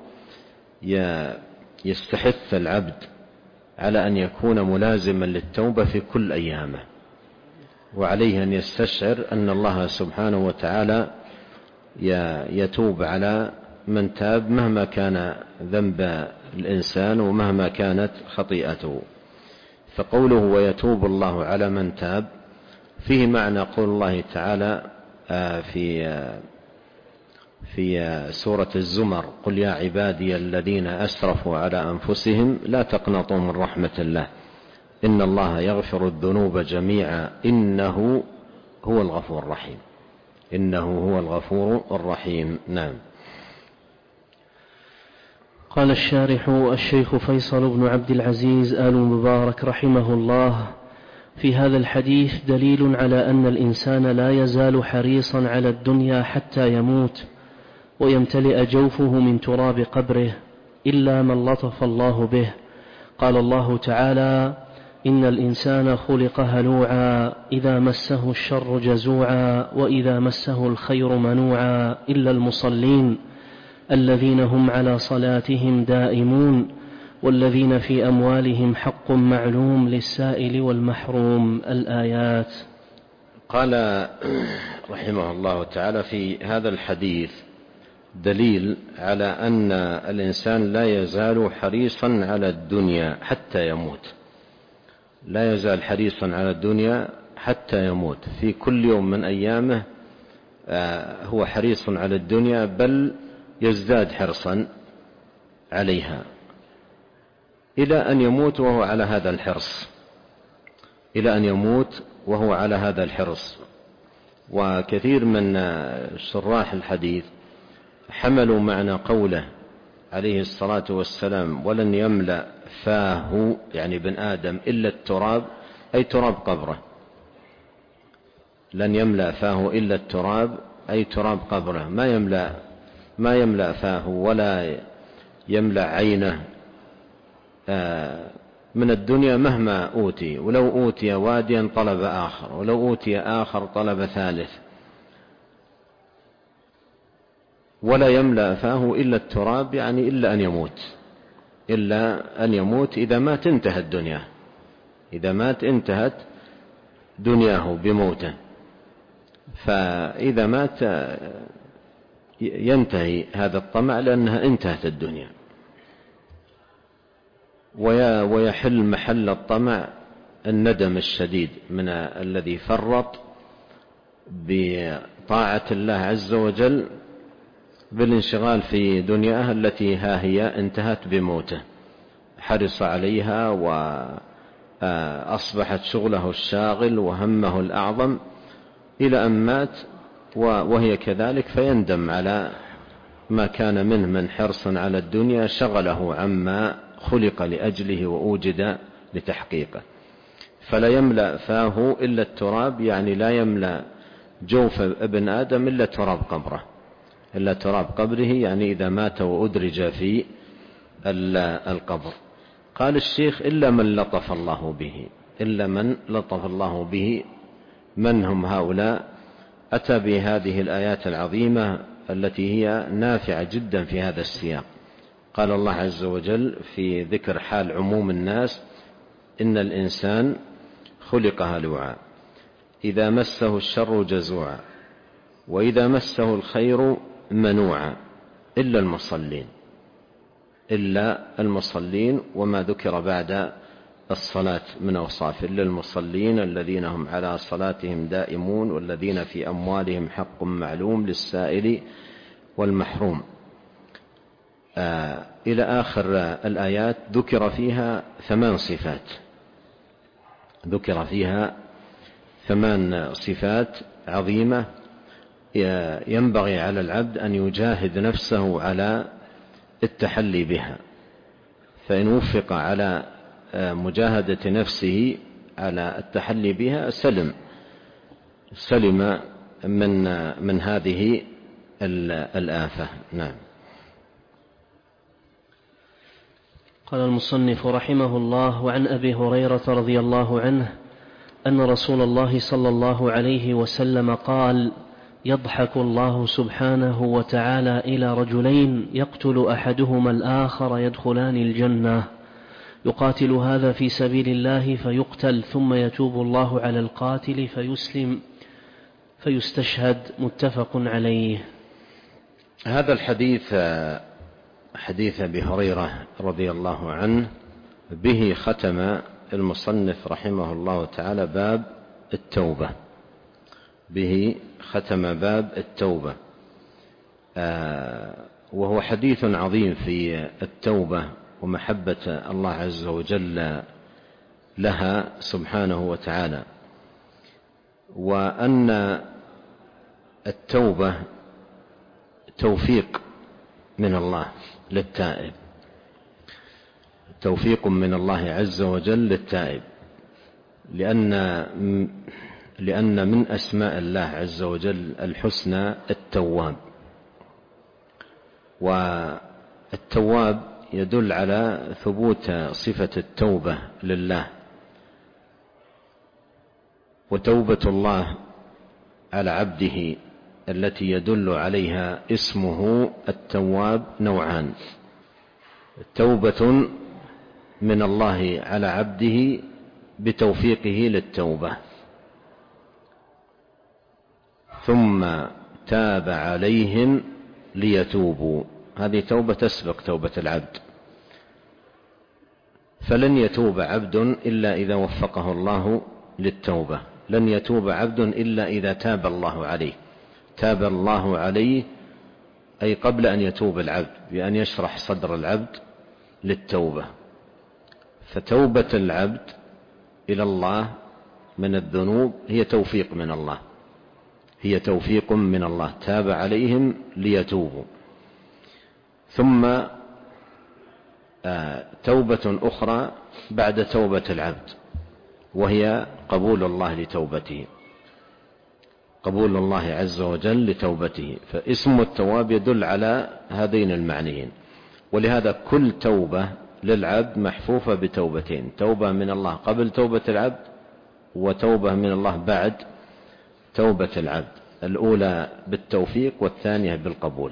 يستحث العبد على أن يكون ملازما للتوبة في كل أيامه، وعليه أن يستشعر أن الله سبحانه وتعالى يتوب على من تاب مهما كان ذنب الإنسان ومهما كانت خطيئته. فقوله ويتوب الله على من تاب فيه معنى قول الله تعالى في في سورة الزمر: قل يا عبادي الذين أسرفوا على أنفسهم لا تقنطوا من رحمة الله إن الله يغفر الذنوب جميعا إنه هو الغفور الرحيم. إنه هو الغفور الرحيم. نعم. قال الشارح الشيخ فيصل بن عبد العزيز آل مبارك رحمه الله: في هذا الحديث دليل على أن الإنسان لا يزال حريصا على الدنيا حتى يموت ويمتلئ جوفه من تراب قبره إلا من لطف الله به. قال الله تعالى: إن الإنسان خلق هلوعا إذا مسه الشر جزوعا وإذا مسه الخير منوعا إلا المصلين الذين هم على صلاتهم دائمون والذين في أموالهم حق معلوم للسائل والمحروم. الآيات. قال رحمه الله تعالى: في هذا الحديث دليل على أن الإنسان لا يزال حريصا على الدنيا حتى يموت. لا يزال حريصا على الدنيا حتى يموت، في كل يوم من أيامه هو حريص على الدنيا، بل يزداد حرصا عليها إلى أن يموت وهو على هذا الحرص إلى أن يموت وهو على هذا الحرص. وكثير من شراح الحديث حملوا معنى قوله عليه الصلاة والسلام: ولن يملأ فاه، يعني ابن آدم، إلا التراب، أي تراب قبره. لن يملأ فاه إلا التراب أي تراب قبره. ما يملأ ما يملأ فاه ولا يملأ عينه من الدنيا مهما أوتي، ولو أوتي واديا طلب آخر، ولو أوتي آخر طلب ثالث. ولا يملأ فاه إلا التراب، يعني إلا أن يموت إلا أن يموت إذا مات انتهت الدنيا إذا مات انتهت دنياه بموته. فإذا مات ينتهي هذا الطمع لأنها انتهت الدنيا، ويحل محل الطمع الندم الشديد من الذي فرط بطاعة الله عز وجل بالانشغال في دنياه التي ها هي انتهت بموته. حرص عليها وأصبحت شغله الشاغل وهمه الأعظم إلى أن مات وهي كذلك، فيندم على ما كان منه من حرص على الدنيا شغله عما خلق لأجله وأوجد لتحقيقه. فلا يملأ فاه إلا التراب، يعني لا يملأ جوف ابن آدم إلا تراب قبره إلا تراب قبره يعني إذا مات وأدرج في القبر. قال الشيخ: إلا من لطف الله به إلا من لطف الله به. من هم هؤلاء؟ أتى بهذه الآيات العظيمة التي هي نافعة جدا في هذا السياق. قال الله عز وجل في ذكر حال عموم الناس: إن الإنسان خلق هلوعا إذا مسه الشر جزوعا وإذا مسه الخير منوعا إلا المصلين إلا المصلين وما ذكر بعد الصلاة من أوصاف: إلا المصلين الذين هم على صلاتهم دائمون والذين في أموالهم حق معلوم للسائل والمحروم. آه إلى آخر الآيات. ذكر فيها ثمان صفات ذكر فيها ثمان صفات عظيمة ينبغي على العبد أن يجاهد نفسه على التحلي بها، فإن وفق على مجاهدة نفسه على التحلي بها سلم سلم من من هذه الآفة. نعم. قال المصنف رحمه الله: وعن أبي هريرة رضي الله عنه أن رسول الله صلى الله عليه وسلم قال: يضحك الله سبحانه وتعالى إلى رجلين يقتل أحدهما الآخر يدخلان الجنة، يقاتل هذا في سبيل الله فيقتل ثم يتوب الله على القاتل فيسلم فيستشهد. متفق عليه. هذا الحديث حديث أبي هريرة رضي الله عنه، به ختم المصنف رحمه الله تعالى باب التوبة به ختم باب التوبة. وهو حديث عظيم في التوبة ومحبة الله عز وجل لها سبحانه وتعالى، وأن التوبة توفيق من الله للتائب، توفيق من الله عز وجل للتائب، لأن لأن من أسماء الله عز وجل الحسنى التواب، والتواب يدل على ثبوت صفة التوبة لله. وتوبة الله على عبده التي يدل عليها اسمه التواب نوعان: توبة من الله على عبده بتوفيقه للتوبة، ثم تاب عليهم ليتوبوا، هذه توبة تسبق توبة العبد. فلن يتوب عبد إلا إذا وفقه الله للتوبة، لن يتوب عبد إلا إذا تاب الله عليه. تاب الله عليه أي قبل أن يتوب العبد، بأن يشرح صدر العبد للتوبة. فتوبة العبد إلى الله من الذنوب هي توفيق من الله، هي توفيق من الله، تاب عليهم ليتوبوا. ثم توبة أخرى بعد توبة العبد، وهي قبول الله لتوبته، قبول الله عز وجل لتوبته. فاسم التواب يدل على هذين المعنيين. ولهذا كل توبة للعبد محفوفة بتوبتين: توبة من الله قبل توبة العبد، وتوبة من الله بعد توبة العبد، الأولى بالتوفيق والثانية بالقبول.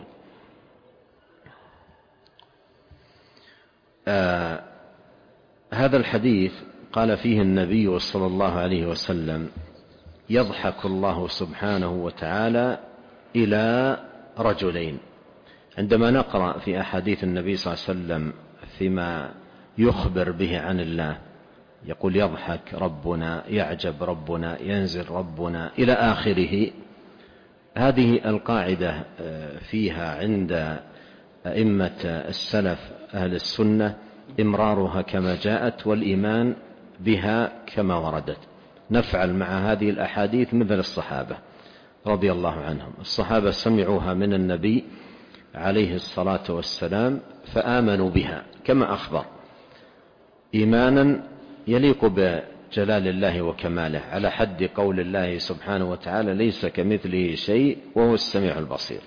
آه هذا الحديث قال فيه النبي صلى الله عليه وسلم: يضحك الله سبحانه وتعالى إلى رجلين. عندما نقرأ في أحاديث النبي صلى الله عليه وسلم فيما يخبر به عن الله، يقول يضحك ربنا، يعجب ربنا، ينزل ربنا إلى آخره، هذه القاعدة فيها عند أئمة السلف أهل السنة إمرارها كما جاءت والإيمان بها كما وردت. نفعل مع هذه الأحاديث مثل الصحابة رضي الله عنهم. الصحابة سمعوها من النبي عليه الصلاة والسلام فآمنوا بها كما أخبر، إيمانا يليق بجلال الله وكماله، على حد قول الله سبحانه وتعالى: ليس كمثله شيء وهو السميع البصير.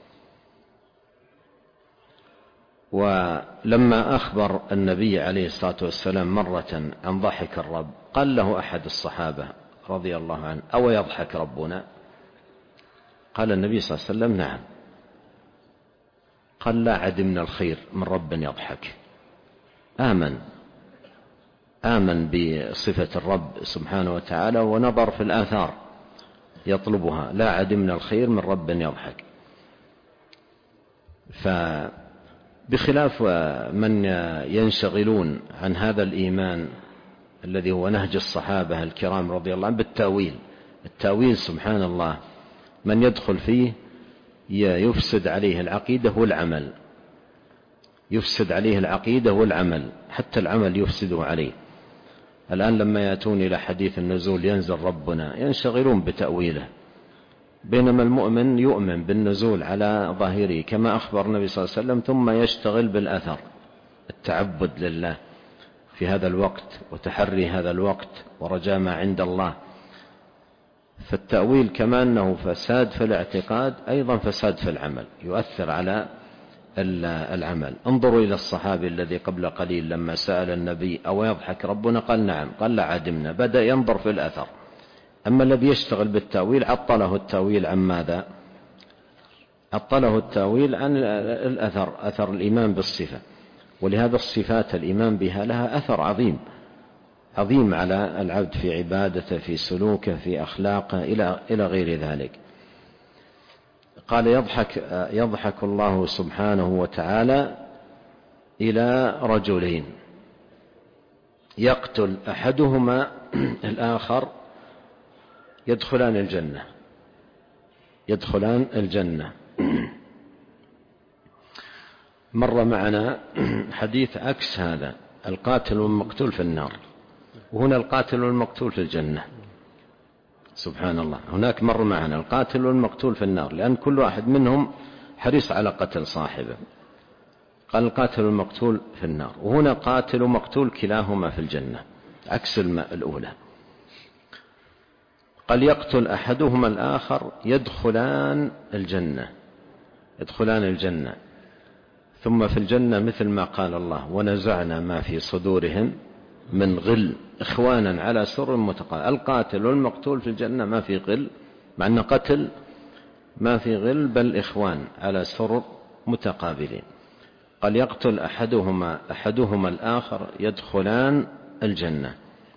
ولما أخبر النبي عليه الصلاة والسلام مرة عن ضحك الرب، قال له أحد الصحابة رضي الله عنه: أو يضحك ربنا؟ قال النبي صلى الله عليه وسلم: نعم. قال: لا عدمنا الخير من رب يضحك. آمن آمن بصفة الرب سبحانه وتعالى، ونظر في الآثار يطلبها: لا عدمنا الخير من رب يضحك. فبخلاف من ينشغلون عن هذا الإيمان الذي هو نهج الصحابة الكرام رضي الله عنهم بالتاويل، التاويل سبحان الله من يدخل فيه يفسد عليه العقيدة والعمل، يفسد عليه العقيدة والعمل، حتى العمل يفسده عليه. الآن لما يأتون إلى حديث النزول ينزل ربنا ينشغلون بتأويله، بينما المؤمن يؤمن بالنزول على ظاهره كما أخبر النبي صلى الله عليه وسلم، ثم يشتغل بالأثر، التعبد لله في هذا الوقت وتحري هذا الوقت ورجاء ما عند الله. فالتأويل كما أنه فساد في الاعتقاد، أيضا فساد في العمل، يؤثر على العمل. انظروا إلى الصحابي الذي قبل قليل لما سأل النبي: أو يضحك ربنا؟ قال: نعم. قال: لا عدمنا. بدأ ينظر في الأثر. أما الذي يشتغل بالتأويل عطله التأويل عن ماذا؟ عطله التأويل عن الأثر، أثر الإيمان بالصفة. ولهذا الصفات الإيمان بها لها أثر عظيم عظيم على العبد في عبادته، في سلوكه، في أخلاقه، إلى إلى غير ذلك. قال: يضحك يضحك الله سبحانه وتعالى إلى رجلين يقتل أحدهما الآخر يدخلان الجنة، يدخلان الجنة. مر معنا حديث عكس هذا، القاتل والمقتول في النار، وهنا القاتل والمقتول في الجنة. سبحان الله، هناك مر معنا القاتل والمقتول في النار لأن كل واحد منهم حريص على قتل صاحبه، قال القاتل والمقتول في النار، وهنا قاتل ومقتول كلاهما في الجنة عكس الأولى. قال يقتل أحدهما الآخر يدخلان الجنة، يدخلان الجنة. ثم في الجنة مثل ما قال الله ونزعنا ما في صدورهم من غل إخوانا على سر متقابل. القاتل والمقتول في الجنة ما في غل، مع أن قتل ما في غل، بل إخوان على سر متقابلين. قال يقتل أحدهما أحدهما الآخر يدخلان الجنة.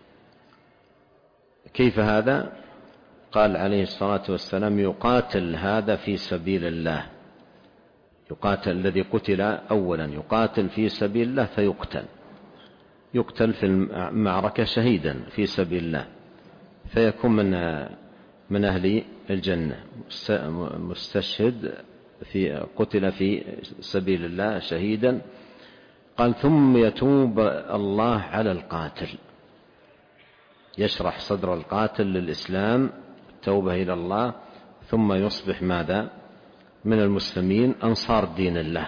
كيف هذا؟ قال عليه الصلاة والسلام يقاتل هذا في سبيل الله، يقاتل الذي قتل أولا يقاتل في سبيل الله فيقتل، يقتل في المعركة شهيدا في سبيل الله فيكون من من أهل الجنة، مستشهد في قتل في سبيل الله شهيدا. قال ثم يتوب الله على القاتل، يشرح صدر القاتل للإسلام التوبة إلى الله، ثم يصبح ماذا؟ من المسلمين أنصار دين الله،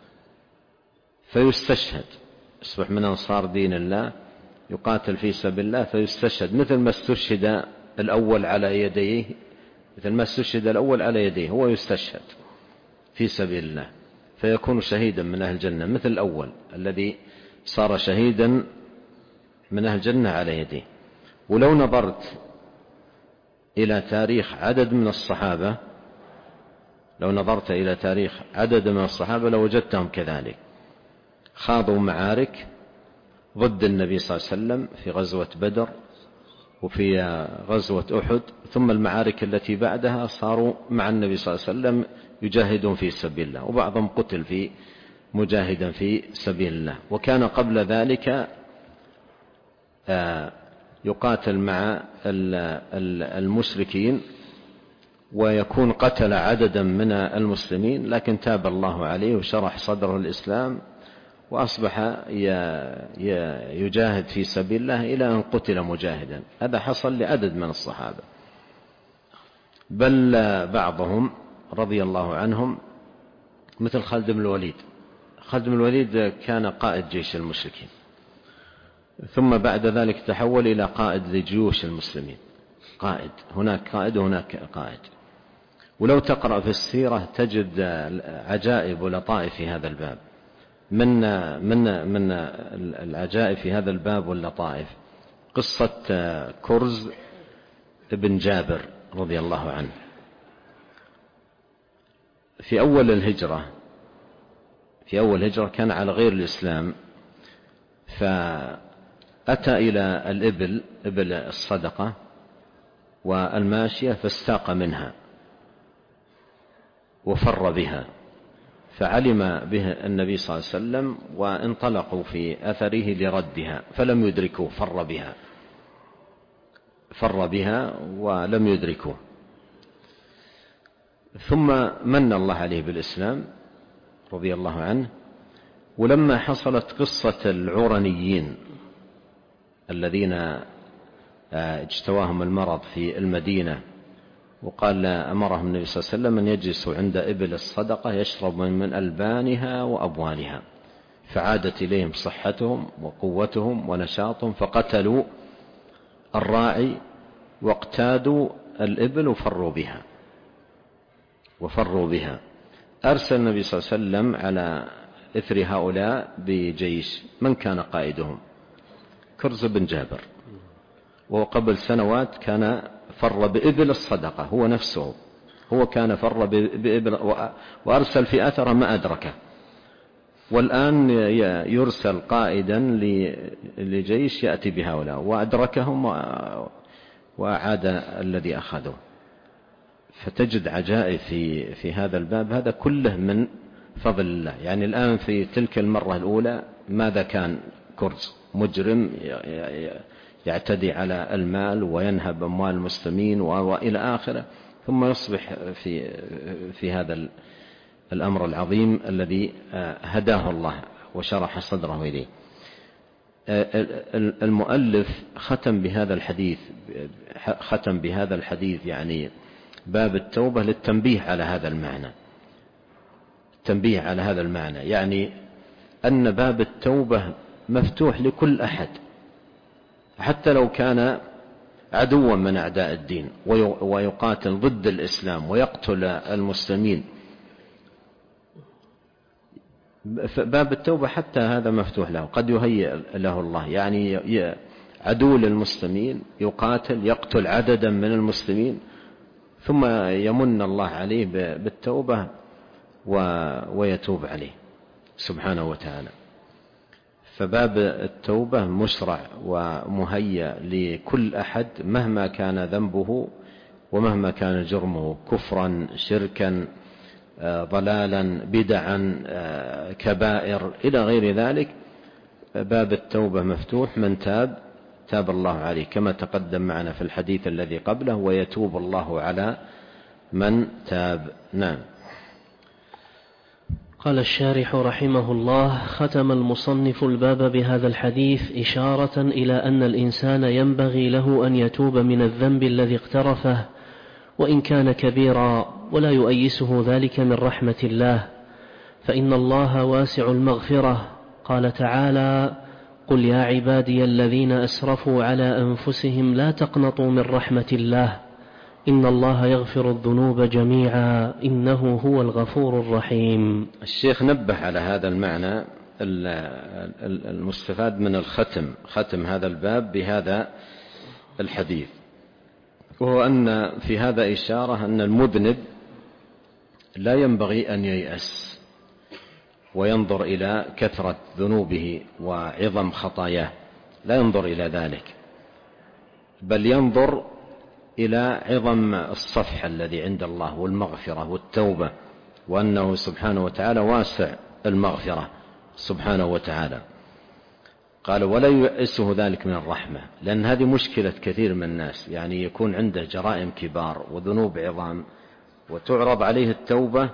فيستشهد، يصبح من أنصار دين الله، يقاتل في سبيل الله فيستشهد، مثل ما استشهد الأول على يديه، مثل ما استشهد الأول على يديه هو يستشهد في سبيل الله فيكون شهيدا من أهل الجنة، مثل الأول الذي صار شهيدا من أهل الجنة على يديه. ولو نظرت إلى تاريخ عدد من الصحابة، لو نظرت إلى تاريخ عدد من الصحابة لوجدتهم كذلك، خاضوا معارك ضد النبي صلى الله عليه وسلم في غزوة بدر وفي غزوة أحد، ثم المعارك التي بعدها صاروا مع النبي صلى الله عليه وسلم يجاهدون في سبيل الله، وبعضهم قتل في مجاهدا في سبيل الله. وكان قبل ذلك يقاتل مع المشركين ويكون قتل عددا من المسلمين، لكن تاب الله عليه وشرح صدر الإسلام وأصبح يجاهد في سبيل الله إلى أن قتل مجاهدا. هذا حصل لعدد من الصحابة، بل بعضهم رضي الله عنهم مثل خالد بن الوليد. خالد بن الوليد كان قائد جيش المشركين، ثم بعد ذلك تحول إلى قائد لجيوش المسلمين، قائد هناك قائد وهناك قائد. ولو تقرأ في السيرة تجد عجائب ولطائف في هذا الباب. من من من العجائب في هذا الباب واللطائف قصة كرز بن جابر رضي الله عنه. في أول الهجرة في أول الهجرة كان على غير الإسلام، فأتى إلى الإبل إبل الصدقة والماشية فاستاق منها وفر بها، فعلم به النبي صلى الله عليه وسلم وانطلقوا في أثره لردها فلم يدركوا، فر بها فر بها ولم يدركوا. ثم من الله عليه بالإسلام رضي الله عنه. ولما حصلت قصة العرنيين الذين اجتواهم المرض في المدينة، وقال أمرهم النبي صلى الله عليه وسلم أن يجلسوا عند إبل الصدقة يشرب من ألبانها وأبوالها، فعادت إليهم صحتهم وقوتهم ونشاطهم، فقتلوا الراعي واقتادوا الإبل وفروا بها وفروا بها أرسل النبي صلى الله عليه وسلم على إثر هؤلاء بجيش. من كان قائدهم؟ كرز بن جابر، وهو قبل سنوات كان فر بإبل الصدقة، هو نفسه هو كان فر بإبل وأرسل في أثره ما أدركه، والآن يرسل قائدا لجيش يأتي بهؤلاء وأدركهم وأعاد الذي أخذه. فتجد عجائب في في هذا الباب، هذا كله من فضل الله. يعني الآن في تلك المرة الأولى ماذا كان؟ كرز مجرم يعتدي على المال وينهب أموال المسلمين وإلى آخره، ثم يصبح في في هذا الأمر العظيم الذي هداه الله وشرح صدره إليه. المؤلف ختم بهذا الحديث ختم بهذا الحديث يعني باب التوبة للتنبيه على هذا المعنى، التنبيه على هذا المعنى، يعني أن باب التوبة مفتوح لكل أحد حتى لو كان عدوا من أعداء الدين ويقاتل ضد الإسلام ويقتل المسلمين، باب التوبة حتى هذا مفتوح له، قد يهيئ له الله، يعني عدو للمسلمين يقاتل يقتل عددا من المسلمين ثم يمن الله عليه بالتوبة ويتوب عليه سبحانه وتعالى. فباب التوبة مشرع ومهيأ لكل أحد مهما كان ذنبه ومهما كان جرمه، كفرا شركا ضلالا بدعا كبائر إلى غير ذلك، باب التوبة مفتوح، من تاب تاب الله عليه كما تقدم معنا في الحديث الذي قبله، ويتوب الله على من تاب. نعم. قال الشارح رحمه الله: ختم المصنف الباب بهذا الحديث إشارة إلى أن الإنسان ينبغي له أن يتوب من الذنب الذي اقترفه وإن كان كبيرا، ولا يؤيسه ذلك من رحمة الله، فإن الله واسع المغفرة. قال تعالى: قل يا عبادي الذين أسرفوا على أنفسهم لا تقنطوا من رحمة الله إن الله يغفر الذنوب جميعا إنه هو الغفور الرحيم. الشيخ نبه على هذا المعنى المستفاد من الختم، ختم هذا الباب بهذا الحديث، وهو أن في هذا إشارة أن المذنب لا ينبغي أن ييأس وينظر إلى كثرة ذنوبه وعظم خطاياه، لا ينظر إلى ذلك، بل ينظر إلى عظم الصفح الذي عند الله والمغفرة والتوبة، وأنه سبحانه وتعالى واسع المغفرة سبحانه وتعالى. قال: ولا يؤسه ذلك من الرحمة، لأن هذه مشكلة كثير من الناس، يعني يكون عنده جرائم كبار وذنوب عظام وتعرض عليه التوبة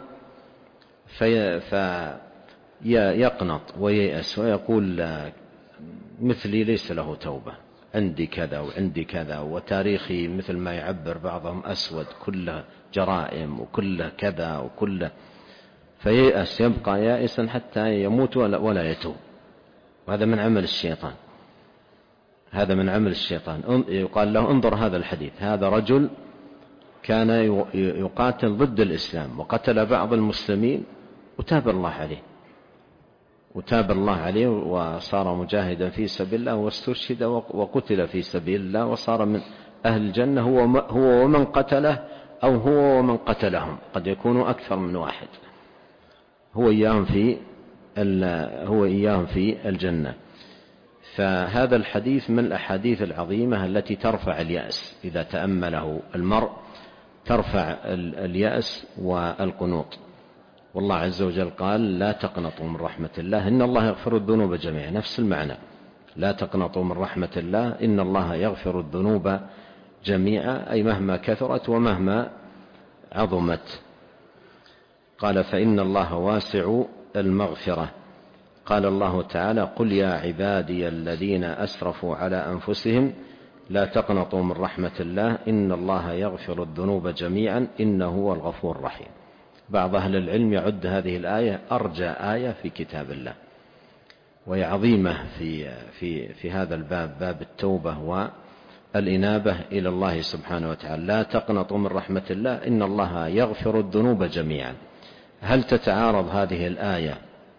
فيقنط وييأس ويقول مثلي ليس له توبة، عندي كذا وعندي كذا، وتاريخي مثل ما يعبر بعضهم أسود، كله جرائم وكله كذا وكله، فييأس، يبقى يائسا حتى يموت ولا يتوب. وهذا من عمل الشيطان، هذا من عمل الشيطان. يقال له: انظر هذا الحديث، هذا رجل كان يقاتل ضد الإسلام وقتل بعض المسلمين وتاب الله عليه، وتاب الله عليه وصار مجاهدا في سبيل الله واستشهد وقتل في سبيل الله وصار من أهل الجنة، هو هو ومن قتله أو هو ومن قتلهم، قد يكونوا أكثر من واحد، هو إياهم في هو إياهم في الجنة. فهذا الحديث من الأحاديث العظيمة التي ترفع اليأس، إذا تأمله المرء ترفع اليأس والقنوط. والله عز وجل قال: لا تقنطوا من رحمة الله إن الله يغفر الذنوب جميعا، نفس المعنى، لا تقنطوا من رحمة الله إن الله يغفر الذنوب جميعا، أي مهما كثرت ومهما عظمت. قال: فإن الله واسع المغفرة. قال الله تعالى: قل يا عبادي الذين أسرفوا على أنفسهم لا تقنطوا من رحمة الله إن الله يغفر الذنوب جميعا إنه هو الغفور الرحيم. بعض أهل العلم يعد هذه الآية أرجى آية في كتاب الله، وهي عظيمة في, في, في هذا الباب، باب التوبة والإنابة إلى الله سبحانه وتعالى. لا تقنطوا من رحمة الله إن الله يغفر الذنوب جميعا. هل تتعارض هذه الآية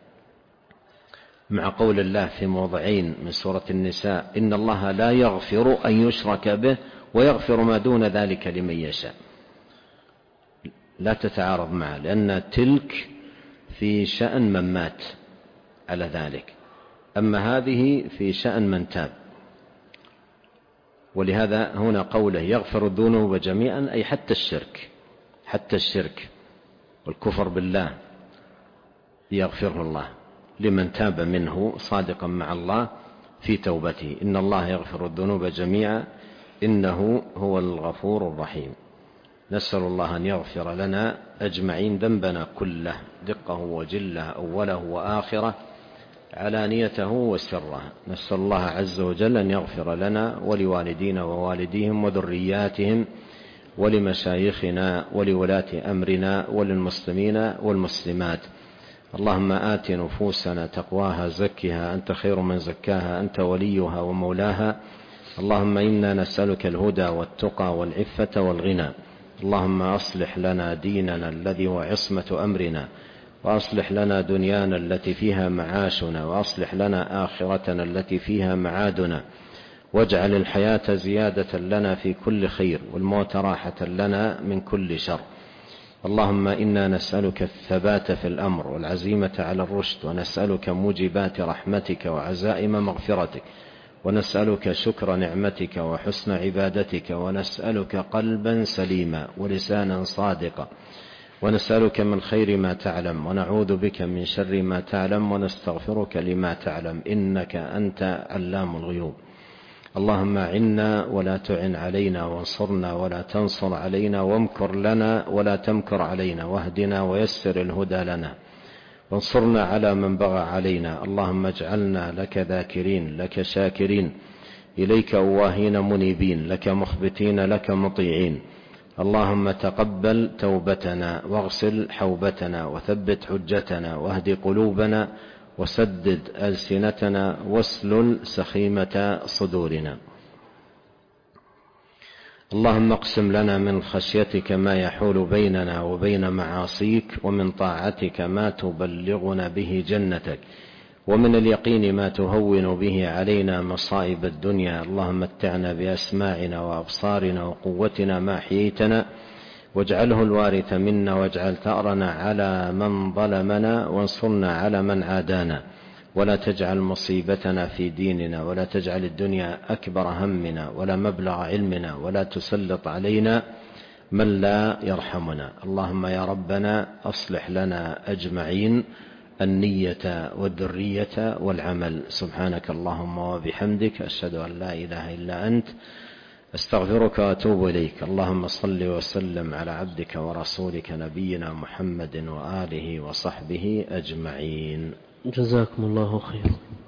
مع قول الله في موضعين من سورة النساء: إن الله لا يغفر أن يشرك به ويغفر ما دون ذلك لمن يشاء؟ لا تتعارض معه، لأن تلك في شأن من مات على ذلك، أما هذه في شأن من تاب. ولهذا هنا قوله يغفر الذنوب جميعا، أي حتى الشرك، حتى الشرك والكفر بالله يغفره الله لمن تاب منه صادقا مع الله في توبته. إن الله يغفر الذنوب جميعا إنه هو الغفور الرحيم. نسأل الله أن يغفر لنا أجمعين ذنبنا كله، دقه وجله، أوله وآخره، علانيته وسره. نسأل الله عز وجل أن يغفر لنا ولوالدينا ووالديهم وذرياتهم ولمشايخنا ولولاة أمرنا وللمسلمين والمسلمات. اللهم آت نفوسنا تقواها زكها أنت خير من زكاها أنت وليها ومولاها. اللهم إنا نسألك الهدى والتقى والعفة والغنى. اللهم أصلح لنا ديننا الذي هو عصمة أمرنا، وأصلح لنا دنيانا التي فيها معاشنا، وأصلح لنا آخرتنا التي فيها معادنا، واجعل الحياة زيادة لنا في كل خير والموت راحة لنا من كل شر. اللهم إنا نسألك الثبات في الأمر والعزيمة على الرشد، ونسألك موجبات رحمتك وعزائم مغفرتك، ونسألك شكر نعمتك وحسن عبادتك، ونسألك قلبا سليما ولسانا صادقا، ونسألك من خير ما تعلم، ونعوذ بك من شر ما تعلم، ونستغفرك لما تعلم، إنك أنت علام الغيوب. اللهم أعنا ولا تعن علينا، وانصرنا ولا تنصر علينا، وامكر لنا ولا تمكر علينا، واهدنا ويسر الهدى لنا، وانصرنا على من بغى علينا. اللهم اجعلنا لك ذاكرين، لك شاكرين، إليك أواهين منيبين، لك مخبتين، لك مطيعين. اللهم تقبل توبتنا، واغسل حوبتنا، وثبت حجتنا، واهد قلوبنا، وسدد ألسنتنا، واسلل سخيمة صدورنا. اللهم اقسم لنا من خشيتك ما يحول بيننا وبين معاصيك، ومن طاعتك ما تبلغنا به جنتك، ومن اليقين ما تهون به علينا مصائب الدنيا. اللهم متعنا بأسماعنا وأبصارنا وقوتنا ما أحييتنا، واجعله الوارث منا، واجعل ثأرنا على من ظلمنا، وانصرنا على من عادانا، ولا تجعل مصيبتنا في ديننا، ولا تجعل الدنيا أكبر همنا ولا مبلغ علمنا، ولا تسلط علينا من لا يرحمنا. اللهم يا ربنا أصلح لنا أجمعين النية والذرية والعمل. سبحانك اللهم وبحمدك، أشهد أن لا إله إلا أنت، أستغفرك وأتوب إليك. اللهم صل وسلم على عبدك ورسولك نبينا محمد وآله وصحبه أجمعين. جزاكم الله خيرا.